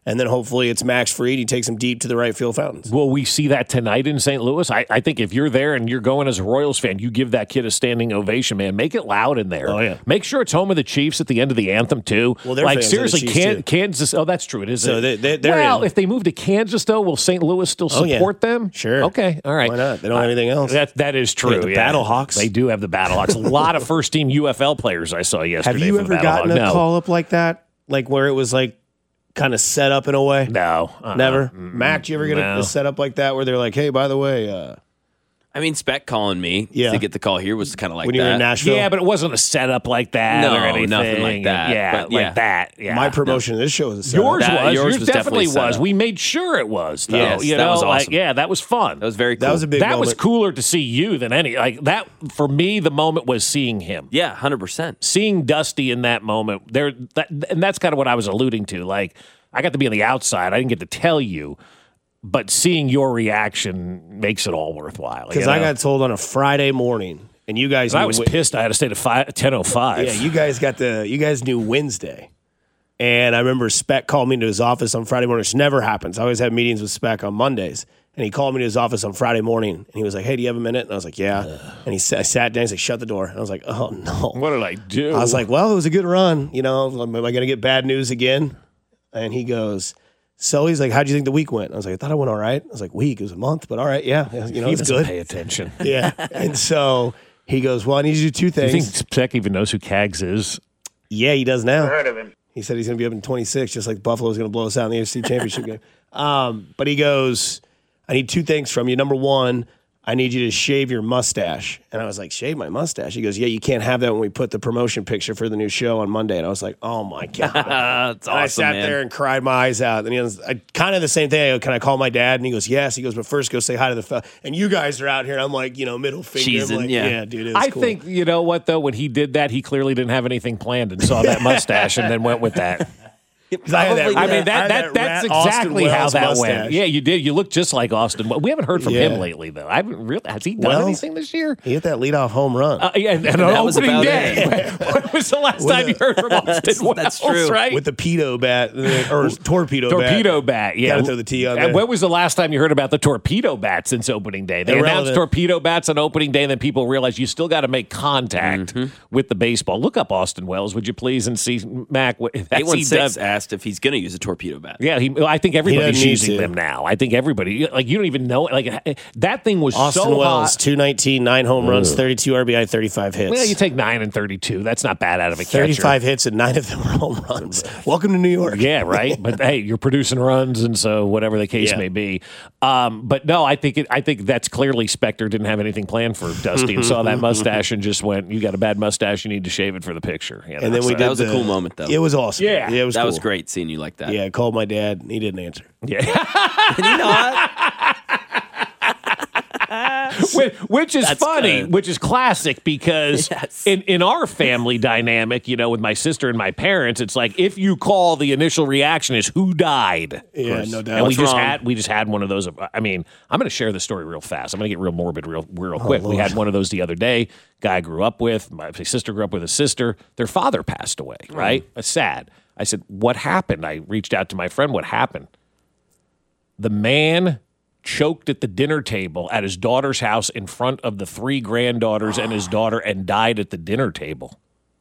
And then hopefully it's Max Fried. He takes him deep to the right field fountains. Will we see that tonight in Saint Louis? I, I think if you're there and you're going as a Royals fan, you give that kid a standing ovation, man. Make it loud in there. Oh, yeah. Make sure it's home of the Chiefs at the end of the anthem, too. Well, they're like, fans of the seriously, Chiefs, can, too. Kansas. Oh, that's true. It is. So they, they, they're well, in. if they move to Kansas, though, will Saint Louis still Oh, support yeah. them? Sure. Okay. All right. Why not? They don't have anything else. That, that is true. Yeah, the yeah. Battlehawks. They do have the Battlehawks. A lot of first-team U F L players I saw yesterday. Have you for the ever gotten a Battlehawks. No. call up like that? Like where it was like kind of set up in a way? No. Uh-uh. Never? Mac, do you ever get No. a, a setup like that where they're like, hey, by the way, uh, I mean, Speck calling me Yeah. to get the call here was kind of like when that. you were in Nashville? Yeah, but it wasn't a setup like that No, or anything. nothing like that. Yeah, But, like yeah. that. Yeah. My promotion of this show was a setup. Yours That- was. yours Yours, was definitely, definitely set was. up. We made sure it was. Though. Yes, you that know, was like, awesome. yeah, that was fun. That was very cool. That was a big That moment. was cooler to see you than any. Like that for me, the moment was seeing him. Yeah, one hundred percent. Seeing Dusty in that moment. There, that, and that's kind of what I was alluding to. Like I got to be on the outside. I didn't get to tell you, but seeing your reaction makes it all worthwhile. Because you I know? got told on a Friday morning, and you guys And I knew was Wed- pissed. I had to stay to five, ten oh five. Yeah, you guys got the you guys knew Wednesday. And I remember Speck called me into his office on Friday morning, which never happens. I always have meetings with Speck on Mondays. And he called me to his office on Friday morning, and he was like, hey, do you have a minute? And I was like, yeah. And he sat, I sat down, he's like, shut the door. And I was like, oh, no. What did I do? I was like, well, it was a good run. You know, am I going to get bad news again? And he goes, so he's like, how'd you think the week went? I was like, I thought it went all right. I was like, week? It was a month, but all right, yeah. You know, he it's doesn't good. pay attention. Yeah. And so he goes, well, I need you to do two Do you things. think Speck even knows who Cags is? Yeah, he does now. I heard of him. He said he's going to be up in twenty-six, just like Buffalo's going to blow us out in the A F C Championship game. Um, but he goes, I need two things from you. Number one, I need you to shave your mustache. And I was like, shave my mustache? He goes, yeah, you can't have that when we put the promotion picture for the new show on Monday. And I was like, oh, my God. That's And I awesome, sat man. there and cried my eyes out. And he was I, kind of the same thing. I go, can I call my dad? And he goes, yes. He goes, but first go say hi to the fella. And you guys are out here. And I'm like, you know, middle finger. I'm Cheesing, like, yeah. yeah, dude, it was I cool. think, you know what, though? When he did that, he clearly didn't have anything planned and saw that mustache and then went with that. 'Cause I, had that, I mean, I that, had that that's rat Austin exactly how Wells that mustache. went. Yeah, you did. You look just like Austin. We haven't heard from Yeah. him lately, though. I haven't really. Has he done Wells? anything this year? He hit that leadoff home run. Uh, yeah, and, and That on was opening about day. When was the last time you heard from Austin Wells? that's true. Right? With the pedo bat, uh, or torpedo bat. Torpedo bat, yeah. Gotta throw the T on And there. when was the last time you heard about the torpedo bat since opening day? They Irrelevant. announced torpedo bats on opening day, and then people realized you still got to make contact with the baseball. Look up Austin Wells, would you please, and see Mac. What, has eight one he six done? asked if he's going to use a torpedo bat. Yeah, he, I think everybody's doesn't need using to. them now. I think everybody, like, you don't even know. Like, that thing was Austin so Wells, hot. two nineteen, nine home runs, thirty-two R B I, thirty-five hits. Well, you take nine and thirty-two. That's not bad out of a catcher. thirty-five hits and nine of them were home runs. Welcome to New York. Yeah, right. But hey, you're producing runs, and so whatever the case Yeah. may be. Um, but no, I think it, I think that's clearly Spector didn't have anything planned for Dusty and saw that mustache and just went, "You got a bad mustache. You need to shave it for the picture." You know? And then we So- did That was a the- cool moment, though. It was awesome. Yeah. it was that cool. was great seeing you like that. Yeah, I called my dad. And he didn't answer. Yeah. Did he not? which, which is That's funny, good. which is classic because Yes. in, in our family dynamic, you know, with my sister and my parents, it's like if you call, the initial reaction is who died. Yeah, no doubt. And we What's just wrong? had we just had one of those. I mean, I'm going to share the story real fast. I'm going to get real morbid real real Oh, quick. We Lord. had one of those the other day. Guy I grew up with. My sister grew up with a sister. Their father passed away. Right? It's sad. I said, "What happened?" I reached out to my friend. What happened? The man choked at the dinner table at his daughter's house in front of the three granddaughters and his daughter and died at the dinner table.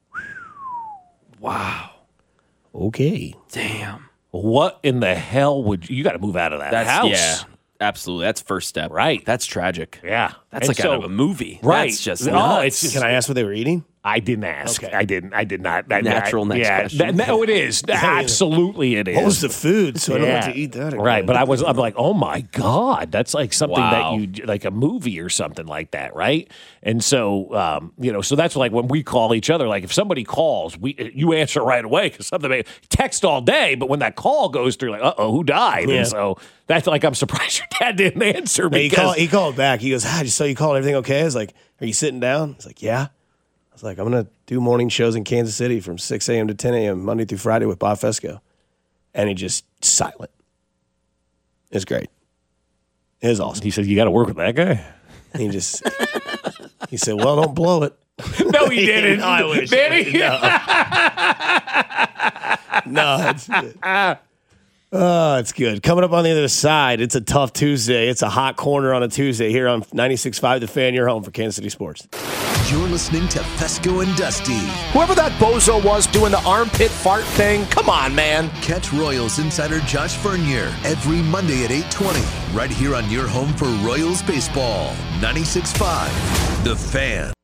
Wow. Okay. Damn. What in the hell would you, you got to move out of that That's house? yeah. Absolutely. That's first step. Right. That's tragic. Yeah. That's And like so- out of a movie. Right. That's just Oh, nuts. it's just- Can I ask what they were eating? I didn't ask. Okay. I didn't. I did not. I, Natural I, next yeah, question. that- no, it is. Absolutely, it is. What was the food? So I don't Yeah. have to eat that. Again. Right, but I was I'm like, oh my God, that's like something Wow. that you like a movie or something like that, right? And so um, you know, so that's like when we call each other, like if somebody calls, we you answer right away because something may text all day, but when that call goes through, like, uh oh, who died? Yeah. And so that's like I'm surprised your dad didn't answer Hey, he, because called, he called back. He goes, ah, I just saw you called. Everything okay? I was like, are you sitting down? He's like, yeah. I was like, I'm going to do morning shows in Kansas City from six a.m. to ten a.m. Monday through Friday with Bob Fesco. And he just silent. It was great. It was awesome. he said, you got to work with that guy. He just, he said, well, don't blow it. No, he didn't. No, I wish. Did he? No, no it's, Oh, it's good. Coming up on the other side, it's a tough Tuesday. It's a hot corner on a Tuesday here on ninety-six point five The Fan, your home for Kansas City sports. You're listening to Fesco and Dusty. Whoever that bozo was doing the armpit fart thing, come on, man. Catch Royals insider Josh Vernier every Monday at eight twenty, right here on your home for Royals baseball. ninety-six point five The Fan.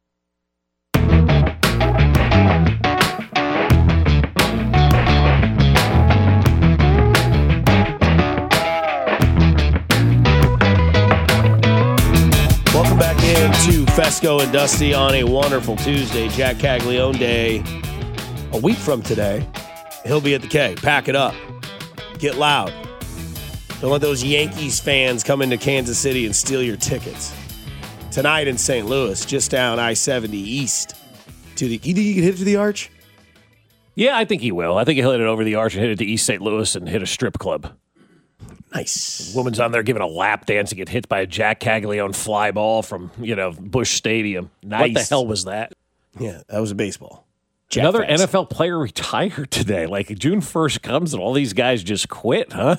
Welcome back into Fesco and Dusty on a wonderful Tuesday, Jack Caglione Day. A week from today, he'll be at the K. Pack it up. Get loud. Don't let those Yankees fans come into Kansas City and steal your tickets. Tonight in Saint Louis, just down I seventy east to the. You think he can hit it to the arch? Yeah, I think he will. I think he'll hit it over the arch and hit it to East Saint Louis and hit a strip club. Nice. Woman's on there giving a lap dance and get hit by a Jack Caglione fly ball from, you know, Busch Stadium. Nice. What the hell was that? Yeah, that was a baseball. Jack Another fans. N F L player retired today. Like, June first comes and all these guys just quit, huh?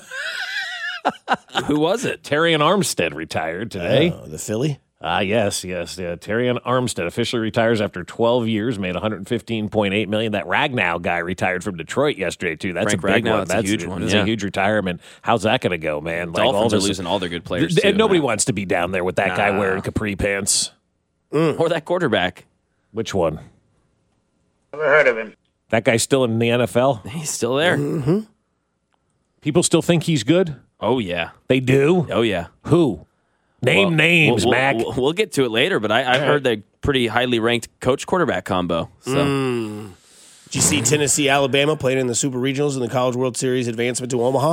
Who was it? Terrion Armstead retired today. Oh, the Philly? Ah, yes, yes. Yeah. Terrion Armstead officially retires after twelve years, made one hundred fifteen point eight million dollars. That Ragnow guy retired from Detroit yesterday, too. That's Frank a big Ragnow, one. that's a That's huge one, That's yeah. a huge retirement. How's that going to go, man? Like, all Dolphins are this- losing all their good players, Th- too. And nobody now. wants to be down there with that Nah. guy wearing capri pants. Mm. Or that quarterback. Which one? Never heard of him. That guy's still in the N F L? He's still there. Mm-hmm. People still think he's good? Oh, yeah. They do? Oh, yeah. Who? Name Well, names, we'll, Mac. We'll, we'll get to it later, but I, I've All right. heard they're pretty highly ranked coach-quarterback combo. So. Mm. Did you see Tennessee, Alabama played in the Super Regionals in the College World Series advancement to Omaha?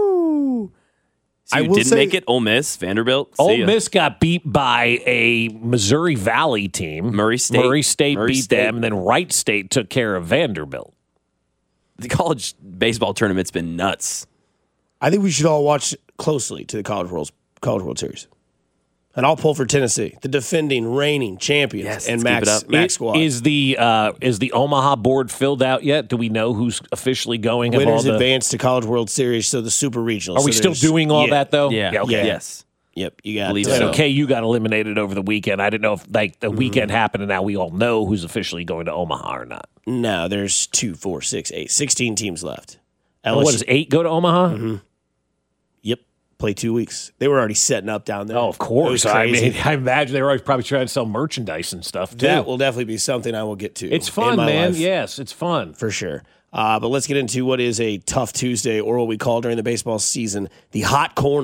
Woo! So I you will didn't say- make it? Ole Miss, Vanderbilt? See Ole ya. Miss got beat by a Missouri Valley team. Murray State. Murray State Murray beat State. them, and then Wright State took care of Vanderbilt. The college baseball tournament's been nuts. I think we should all watch closely to the College World, College World Series. And I'll pull for Tennessee, the defending, reigning champions, Yes, and let's keep Max, it up. Max It- squad. Is the uh, is the Omaha board filled out yet? Do we know who's officially going? Have all Winners the- advance to College World Series, so the Super Regionals. Are we So still there's- doing all yeah. that though? Yeah. okay. Yeah. Yes. Yep, you got Believe it. so. So K U got eliminated over the weekend. I didn't know if like the weekend happened and now we all know who's officially going to Omaha or not. No, there's two, four, six, eight, sixteen teams left. Oh, what does eight go to Omaha? Mm-hmm. Yep, play two weeks. They were already setting up down there. Oh, of It course. was I crazy. mean, I imagine they were always probably trying to sell merchandise and stuff too. That will definitely be something I will get to. It's in fun, my man. life. Yes, it's fun. For sure. Uh, but let's get into what is a tough Tuesday, or what we call during the baseball season, the hot corner.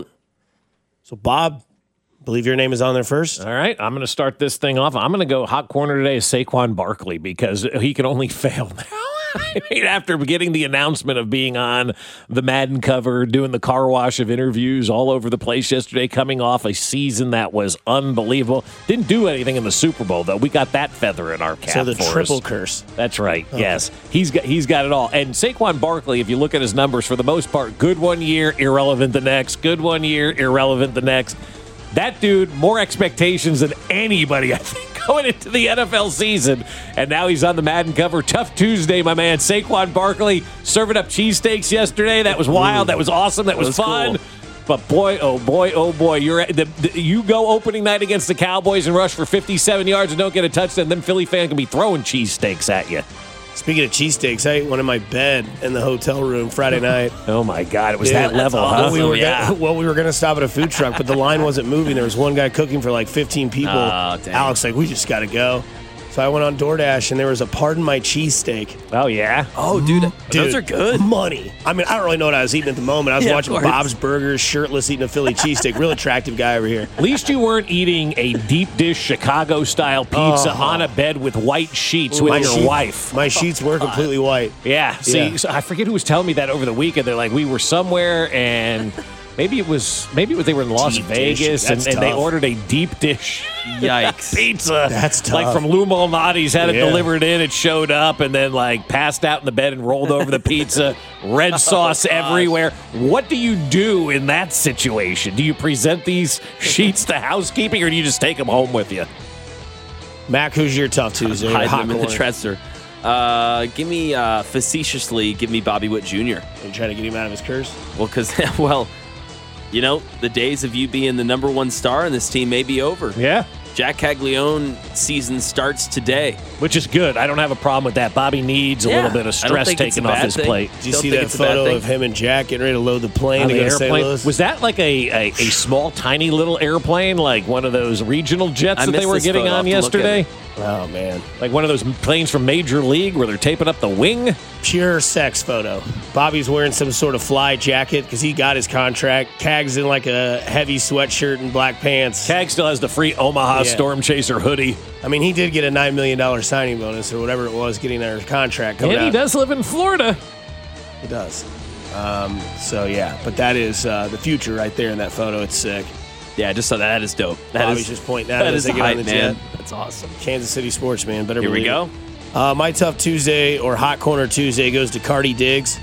So, Bob, I believe your name is on there first. All right, I'm going to start this thing off. I'm going to go hot corner today is Saquon Barkley because he can only fail now. I mean, after getting the announcement of being on the Madden cover, doing the car wash of interviews all over the place yesterday, coming off a season that was unbelievable. Didn't do anything in the Super Bowl, though. We got that feather in our cap. So the for triple us. curse. That's right. Yes, he's got he's got it all. And Saquon Barkley, if you look at his numbers, for the most part, good one year, irrelevant the next. Good one year, irrelevant the next. That dude, more expectations than anybody, I think, going into the N F L season. And now he's on the Madden cover. Tough Tuesday, my man. Saquon Barkley serving up cheesesteaks yesterday. That was wild. That was awesome. That was, was fun. cool. But boy, oh boy, oh boy, you're at the, the, you go opening night against the Cowboys and rush for fifty-seven yards and don't get a touchdown. Then Philly fan can be throwing cheesesteaks at you. Speaking of cheesesteaks, I ate one in my bed in the hotel room Friday night. Oh my God, it was Dude, that level, huh? Well, we were Yeah. gonna, well, we were going to stop at a food truck, but the line wasn't moving. There was one guy cooking for like fifteen people. Oh, dang. Alex like, we just got to go. So I went on DoorDash, and there was a Pardon My Cheesesteak. Oh yeah. Oh, dude, those Dude, are good. Money. I mean, I don't really know what I was eating at the moment. I was Yeah, of watching course. Bob's Burgers, shirtless, eating a Philly cheesesteak. Real attractive guy over here. At least you weren't eating a deep dish Chicago style pizza Oh. on a bed with white sheets with My your sheet- wife. My sheets were completely white. Yeah. See, Yeah. So I forget who was telling me that over the weekend. They're like, we were somewhere and maybe it was maybe it was, they were in Las Deep dish. Vegas and, That's and they tough. ordered a deep dish Yikes. pizza. That's tough. Like from Lou Malnati's, had it Yeah. delivered in, it showed up, and then like passed out in the bed and rolled over the pizza. Red sauce everywhere. What do you do in that situation? Do you present these sheets to housekeeping, or do you just take them home with you? Mac, who's your tough Tuesday? Hide Hot them in the corner? dresser. Uh, give me, uh, facetiously, give me Bobby Witt Junior And try to get him out of his curse? Well, because, well, you know, the days of you being the number one star in this team may be over. Yeah. Jack Caglione season starts today. Which is good. I don't have a problem with that. Bobby needs a Yeah. little bit of stress taken off his thing. plate. Did you see that photo of him and Jack getting ready to load the plane On to the go to Saint airplane. Louis? Was that like a, a, a small, tiny little airplane, like one of those regional jets I that they missed were this getting photo. I'll on have to look at yesterday? it. Oh, man. Like one of those planes from Major League where they're taping up the wing? Pure sex photo. Bobby's wearing some sort of fly jacket because he got his contract. Cag's in like a heavy sweatshirt and black pants. Cag still has the free Omaha Yeah. Storm Chaser hoodie. I mean, he did get a nine million dollars signing bonus or whatever it was getting our contract coming And he out. does live in Florida. He does. Um, so, yeah. But that is uh, the future right there in that photo. It's sick. Yeah, just so that is dope. That Bobby's is, just pointing at that it as is they get hype, on the man. jet. That's awesome. Kansas City sports, man. Better Here we believe go. it. Uh, my Tough Tuesday or Hot Corner Tuesday goes to Cardi Diggs.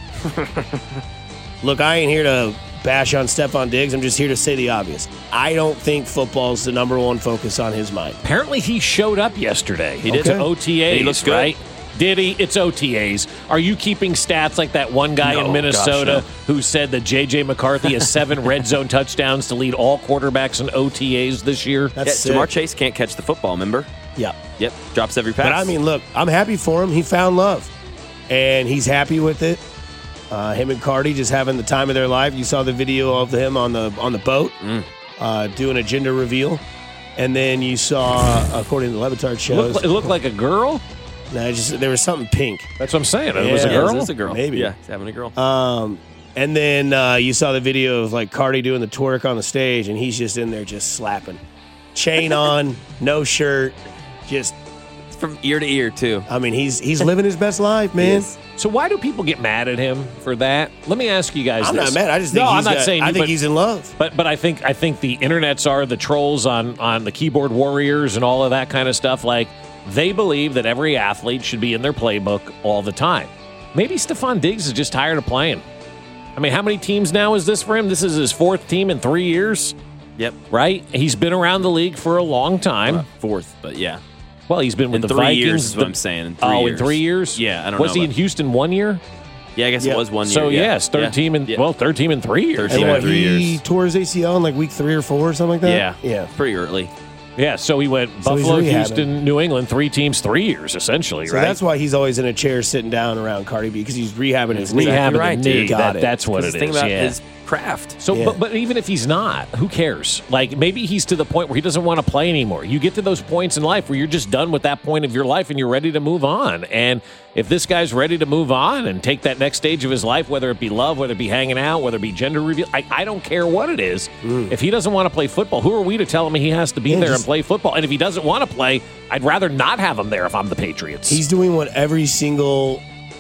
Look, I ain't here to bash on Stephon Diggs. I'm just here to say the obvious. I don't think football's the number one focus on his mind. Apparently he showed up yesterday. He did. To O T As, He looks good. right? Did he? It's O T As. Are you keeping stats like that one guy No, in Minnesota gosh, who said that J J McCarthy has seven red zone touchdowns to lead all quarterbacks in O T As this year? That's Yeah, Jamar sick. Chase can't catch the football, remember? Yeah. Yep, drops every pass. But I mean, look, I'm happy for him. He found love, and he's happy with it. Uh, him and Cardi just having the time of their life. You saw the video of him on the on the boat Mm. uh, doing a gender reveal, and then you saw, according to the Levitard It shows, looked, it looked like a girl. no, just there was something pink. That's what I'm saying. It was a Yeah, girl. It is a girl. Maybe. Yeah, he's having a girl. Um, and then uh, you saw the video of like Cardi doing the twerk on the stage, and he's just in there just slapping, chain on, no shirt, just. From ear to ear, too. I mean, he's he's living his best life, man. So why do people get mad at him for that? Let me ask you guys I'm this. not mad. I just think no, he's I'm not got- saying. I you, think but- he's in love. But but I think I think the internets are the trolls on on the keyboard warriors and all of that kind of stuff. Like they believe that every athlete should be in their playbook all the time. Maybe Stephon Diggs is just tired of playing. I mean, how many teams now is this for him? This is his fourth team in three years. Yep. Right? He's been around the league for a long time. Uh, fourth, but yeah. Well, he's been with In the three Vikings. years is what the- I'm saying. In three oh, years. in three years? Yeah, I don't was know. he in about- Houston one year? Yeah, I guess Yeah. it was one year. So yeah. yes, third Yeah. team in Yeah. well, third team in three years. Third And team what, in three he years. tore his A C L in like week three or four or something like that? Yeah. Yeah. Pretty early. Yeah, so he went So he's Buffalo, rehabbing. Houston, New England, three teams, three years, essentially, So right? that's why he's always in a chair sitting down around Cardi B because he's rehabbing his knee. rehabbing right, the knee. dude. Got That, it. that's what Because it think is. about Yeah. his craft. So, Yeah. but, but even if he's not, who cares? Like maybe he's to the point where he doesn't want to play anymore. You get to those points in life where you're just done with that point of your life and you're ready to move on. And if this guy's ready to move on and take that next stage of his life, whether it be love, whether it be hanging out, whether it be gender reveal, I, I don't care what it is. If he doesn't want to play football, who are we to tell him he has to be Yeah, there just- and play football? And if he doesn't want to play, I'd rather not have him there if I'm the Patriots. He's doing what every single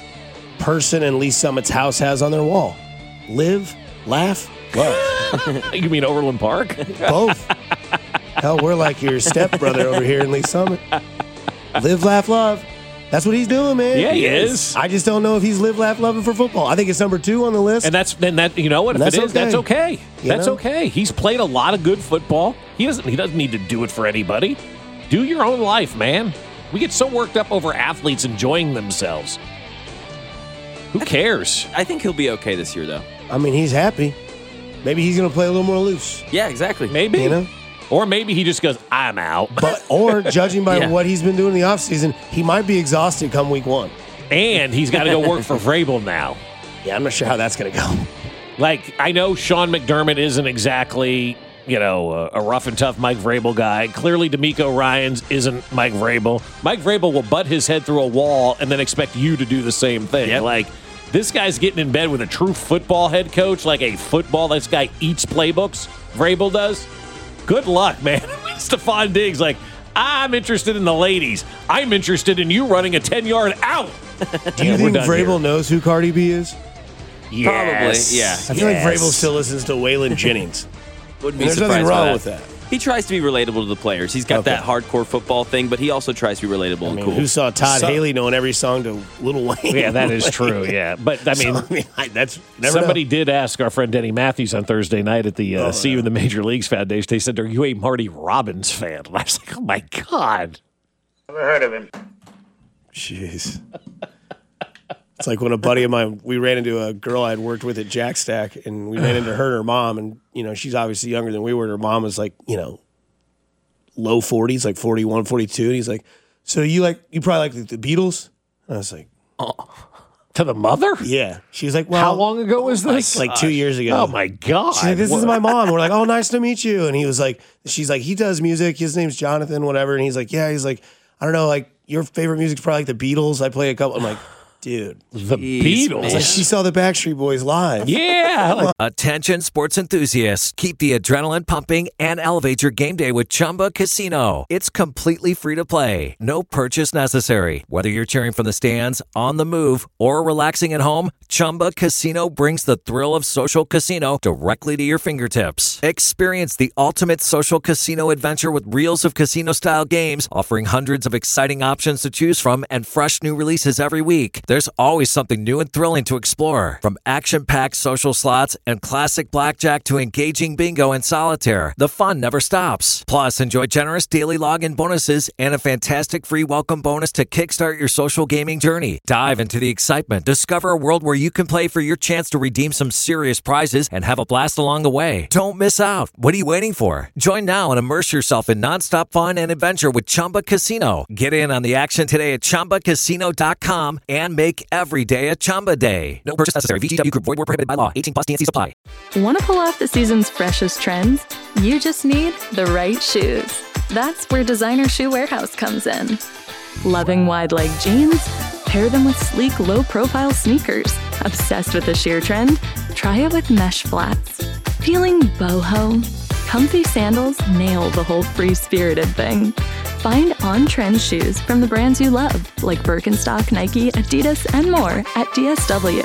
person in Lee Summit's house has on their wall. Live, laugh, love. You mean Overland Park? Both. Hell, we're like your stepbrother over here in Lee Summit. Live, laugh, love. That's what he's doing, man. Yeah, he is. I just don't know if he's live, laugh, loving for football. I think it's number two on the list. And that's then that you know what? If That's it is, okay. that's okay. You That's know? okay. He's played a lot of good football. He doesn't he doesn't need to do it for anybody. Do your own life, man. We get so worked up over athletes enjoying themselves. Who cares? I think he'll be okay this year, though. I mean, he's happy. Maybe he's going to play a little more loose. Yeah, exactly. Maybe. You know? Or maybe he just goes, I'm out. But or judging by Yeah. what he's been doing in the offseason, he might be exhausted come week one. And he's got to go work for Vrabel now. Yeah, I'm not sure how that's going to go. Like, I know Sean McDermott isn't exactly, you know, a, a rough and tough Mike Vrabel guy. Clearly, DeMeco Ryans isn't Mike Vrabel. Mike Vrabel will butt his head through a wall and then expect you to do the same thing. Yep. Like, this guy's getting in bed with a true football head coach, like a football. This guy eats playbooks. Vrabel does. Good luck, man. Stephon Diggs, like, I'm interested in the ladies. I'm interested in you running a ten-yard out. Do you Yeah, we're think done Vrabel here. knows who Cardi B is? Yes. Probably, yeah. I feel Yes. like Vrabel still listens to Waylon Jennings. Wouldn't And be there's surprised nothing by wrong that. with that. He tries to be relatable to the players. He's got Okay. that hardcore football thing, but he also tries to be relatable I and mean, cool. who saw Todd So- Haley knowing every song to Lil Wayne? Yeah, that is true. Yeah, but I mean, So, I mean, I, that's never somebody know. did ask our friend Denny Matthews on Thursday night at the uh, Oh, See You yeah. in the Major Leagues Foundation. They said, "Are you a Marty Robbins fan?" And I was like, "Oh my god!" Never heard of him. Jeez. It's like when a buddy of mine, we ran into a girl I had worked with at Jack Stack, and we ran into her and her mom, and, you know, she's obviously younger than we were. Her mom was like, you know, low forties, like forty-one, forty-two. And he's like, so you like, you probably like the Beatles? And I was like, oh. To the mother? Yeah. She was like, well. How long ago was this? Like, like two years ago. Oh, my God. She's like, this what? is my mom. We're like, oh, nice to meet you. And he was like, she's like, he does music. His name's Jonathan, whatever. And he's like, yeah. He's like, I don't know, like, your favorite music's probably like the Beatles. I play a couple. I'm like, dude. The Jeez, Beatles? Like, she saw the Backstreet Boys live. Yeah. Attention sports enthusiasts. Keep the adrenaline pumping and elevate your game day with Chumba Casino. It's completely free to play. No purchase necessary. Whether you're cheering from the stands, on the move, or relaxing at home, Chumba Casino brings the thrill of social casino directly to your fingertips. Experience the ultimate social casino adventure with reels of casino-style games, offering hundreds of exciting options to choose from and fresh new releases every week. There's always something new and thrilling to explore. From action-packed social slots and classic blackjack to engaging bingo and solitaire, the fun never stops. Plus, enjoy generous daily login bonuses and a fantastic free welcome bonus to kickstart your social gaming journey. Dive into the excitement. Discover a world where you can play for your chance to redeem some serious prizes and have a blast along the way. Don't miss out. What are you waiting for? Join now and immerse yourself in nonstop fun and adventure with Chumba Casino. Get in on the action today at chumba casino dot com and make every day a Chumba day. No purchase necessary. V G W Group. Void where prohibited by law. eighteen plus. T N Cs apply. Want to pull off the season's freshest trends? You just need the right shoes. That's where Designer Shoe Warehouse comes in. Loving wide leg jeans? Pair them with sleek, low-profile sneakers. Obsessed with the sheer trend? Try it with mesh flats. Feeling boho? Comfy sandals nail the whole free-spirited thing. Find on-trend shoes from the brands you love, like Birkenstock, Nike, Adidas, and more at D S W.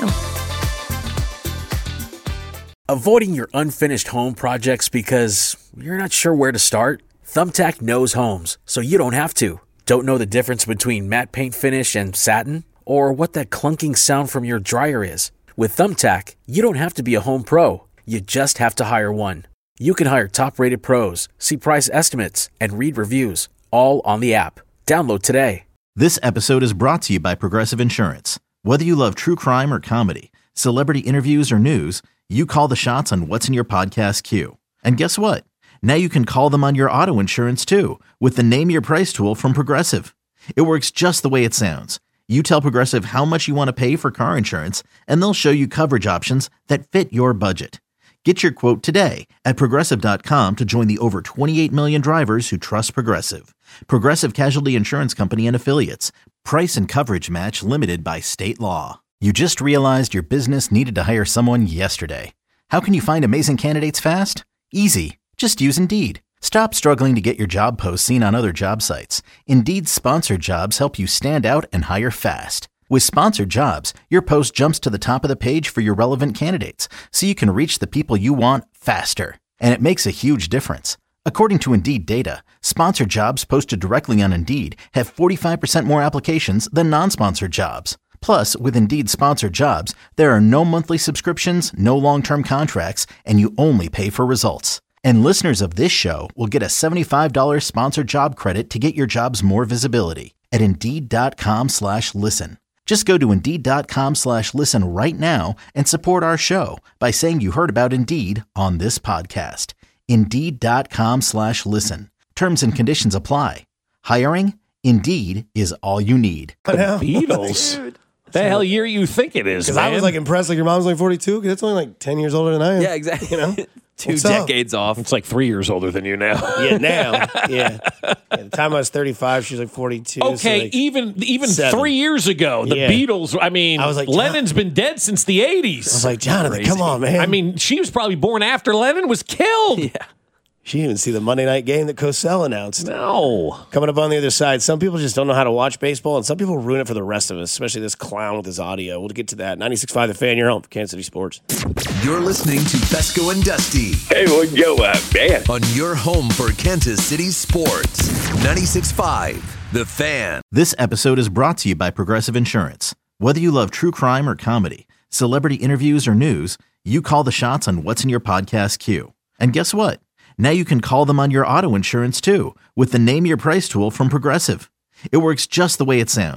Avoiding your unfinished home projects because you're not sure where to start? Thumbtack knows homes, so you don't have to. Don't know the difference between matte paint finish and satin? Or what that clunking sound from your dryer is? With Thumbtack, you don't have to be a home pro. You just have to hire one. You can hire top-rated pros, see price estimates, and read reviews, all on the app. Download today. This episode is brought to you by Progressive Insurance. Whether you love true crime or comedy, celebrity interviews or news, you call the shots on what's in your podcast queue. And guess what? Now you can call them on your auto insurance too with the Name Your Price tool from Progressive. It works just the way it sounds. You tell Progressive how much you want to pay for car insurance, and they'll show you coverage options that fit your budget. Get your quote today at Progressive dot com to join the over twenty-eight million drivers who trust Progressive. Progressive Casualty Insurance Company and Affiliates. Price and coverage match limited by state law. You just realized your business needed to hire someone yesterday. How can you find amazing candidates fast? Easy. Just use Indeed. Stop struggling to get your job posts seen on other job sites. Indeed's sponsored jobs help you stand out and hire fast. With sponsored jobs, your post jumps to the top of the page for your relevant candidates, so you can reach the people you want faster. And it makes a huge difference. According to Indeed data, sponsored jobs posted directly on Indeed have forty-five percent more applications than non-sponsored jobs. Plus, with Indeed sponsored jobs, there are no monthly subscriptions, no long-term contracts, and you only pay for results. And listeners of this show will get a seventy-five dollars sponsored job credit to get your jobs more visibility at Indeed.com slash listen. Just go to Indeed.com slash listen right now and support our show by saying you heard about Indeed on this podcast. Indeed.com slash listen. Terms and conditions apply. Hiring? Indeed is all you need. The Beatles? Dude. The hell year you think it is, Because man? I was like impressed, like your mom's only forty-two, because it's only like ten years older than I am. Yeah, exactly. You know? Two What's decades up? off. It's like three years older than you now. Yeah, now. Yeah. At the time I was thirty-five, she was like forty-two. Okay, so like even even seven. three years ago, the Yeah. Beatles, I mean, I was like, Lennon's been dead since the eighties. I was like, Jonathan, come on, man. I mean, she was probably born after Lennon was killed. Yeah. She didn't even see the Monday night game that Cosell announced. No. Coming up on the other side, some people just don't know how to watch baseball, and some people ruin it for the rest of us, especially this clown with his audio. We'll get to that. ninety-six point five The Fan, your home for Kansas City Sports. You're listening to Fesco and Dusty. Hey, what go up, man? On your home for Kansas City sports. ninety-six point five The Fan. This episode is brought to you by Progressive Insurance. Whether you love true crime or comedy, celebrity interviews or news, you call the shots on what's in your podcast queue. And guess what? Now you can call them on your auto insurance too with the Name Your Price tool from Progressive. It works just the way it sounds.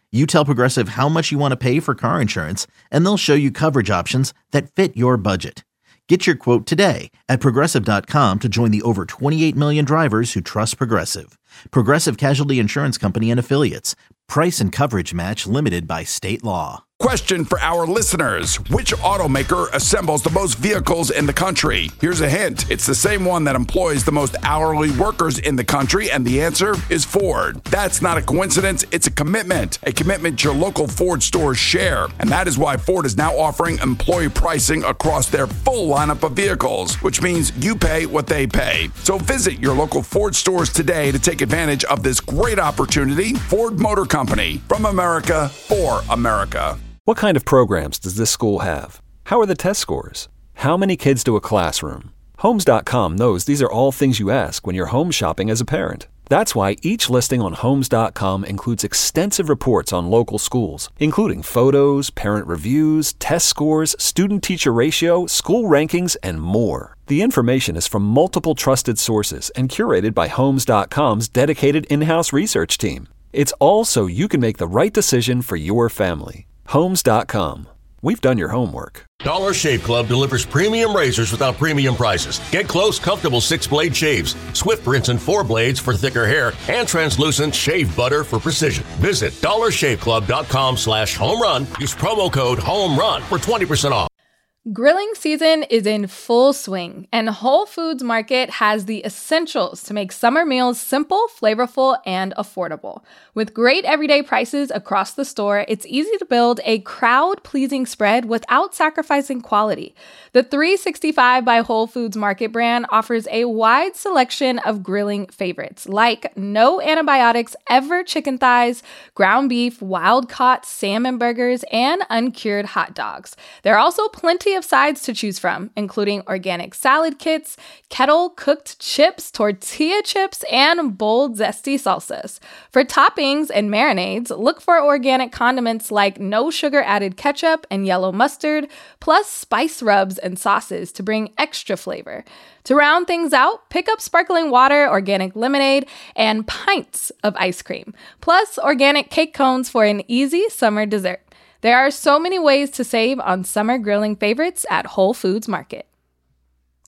You tell Progressive how much you want to pay for car insurance, and they'll show you coverage options that fit your budget. Get your quote today at Progressive dot com to join the over twenty-eight million drivers who trust Progressive. Progressive Casualty Insurance Company and Affiliates. Price and coverage match limited by state law. Question for our listeners. Which automaker assembles the most vehicles in the country? Here's a hint. It's the same one that employs the most hourly workers in the country, and the answer is Ford. That's not a coincidence. It's a commitment. A commitment your local Ford stores share. And that is why Ford is now offering employee pricing across their full lineup of vehicles, which means you pay what they pay. So visit your local Ford stores today to take advantage of this great opportunity. Ford Motor Company, from America for America. What kind of programs does this school have? How are the test scores? How many kids do a classroom? Homes dot com knows these are all things you ask when you're home shopping as a parent. That's why each listing on Homes dot com includes extensive reports on local schools, including photos, parent reviews, test scores, student-teacher ratio, school rankings, and more. The information is from multiple trusted sources and curated by Homes dot com's dedicated in-house research team. It's all so you can make the right decision for your family. Homes dot com. We've done your homework. Dollar Shave Club delivers premium razors without premium prices. Get close, comfortable six-blade shaves, swift rinse and four blades for thicker hair, and translucent shave butter for precision. Visit dollar shave club dot com slash home run. Use promo code HOMERUN for twenty percent off. Grilling season is in full swing, and Whole Foods Market has the essentials to make summer meals simple, flavorful, and affordable. With great everyday prices across the store, it's easy to build a crowd-pleasing spread without sacrificing quality. The three sixty-five by Whole Foods Market brand offers a wide selection of grilling favorites, like no antibiotics ever chicken thighs, ground beef, wild-caught salmon burgers, and uncured hot dogs. There are also plenty of sides to choose from, including organic salad kits, kettle-cooked chips, tortilla chips, and bold, zesty salsas. For toppings and marinades, look for organic condiments like no sugar-added ketchup and yellow mustard, plus spice rubs and sauces to bring extra flavor. To round things out, pick up sparkling water, organic lemonade, and pints of ice cream, plus organic cake cones for an easy summer dessert. There are so many ways to save on summer grilling favorites at Whole Foods Market.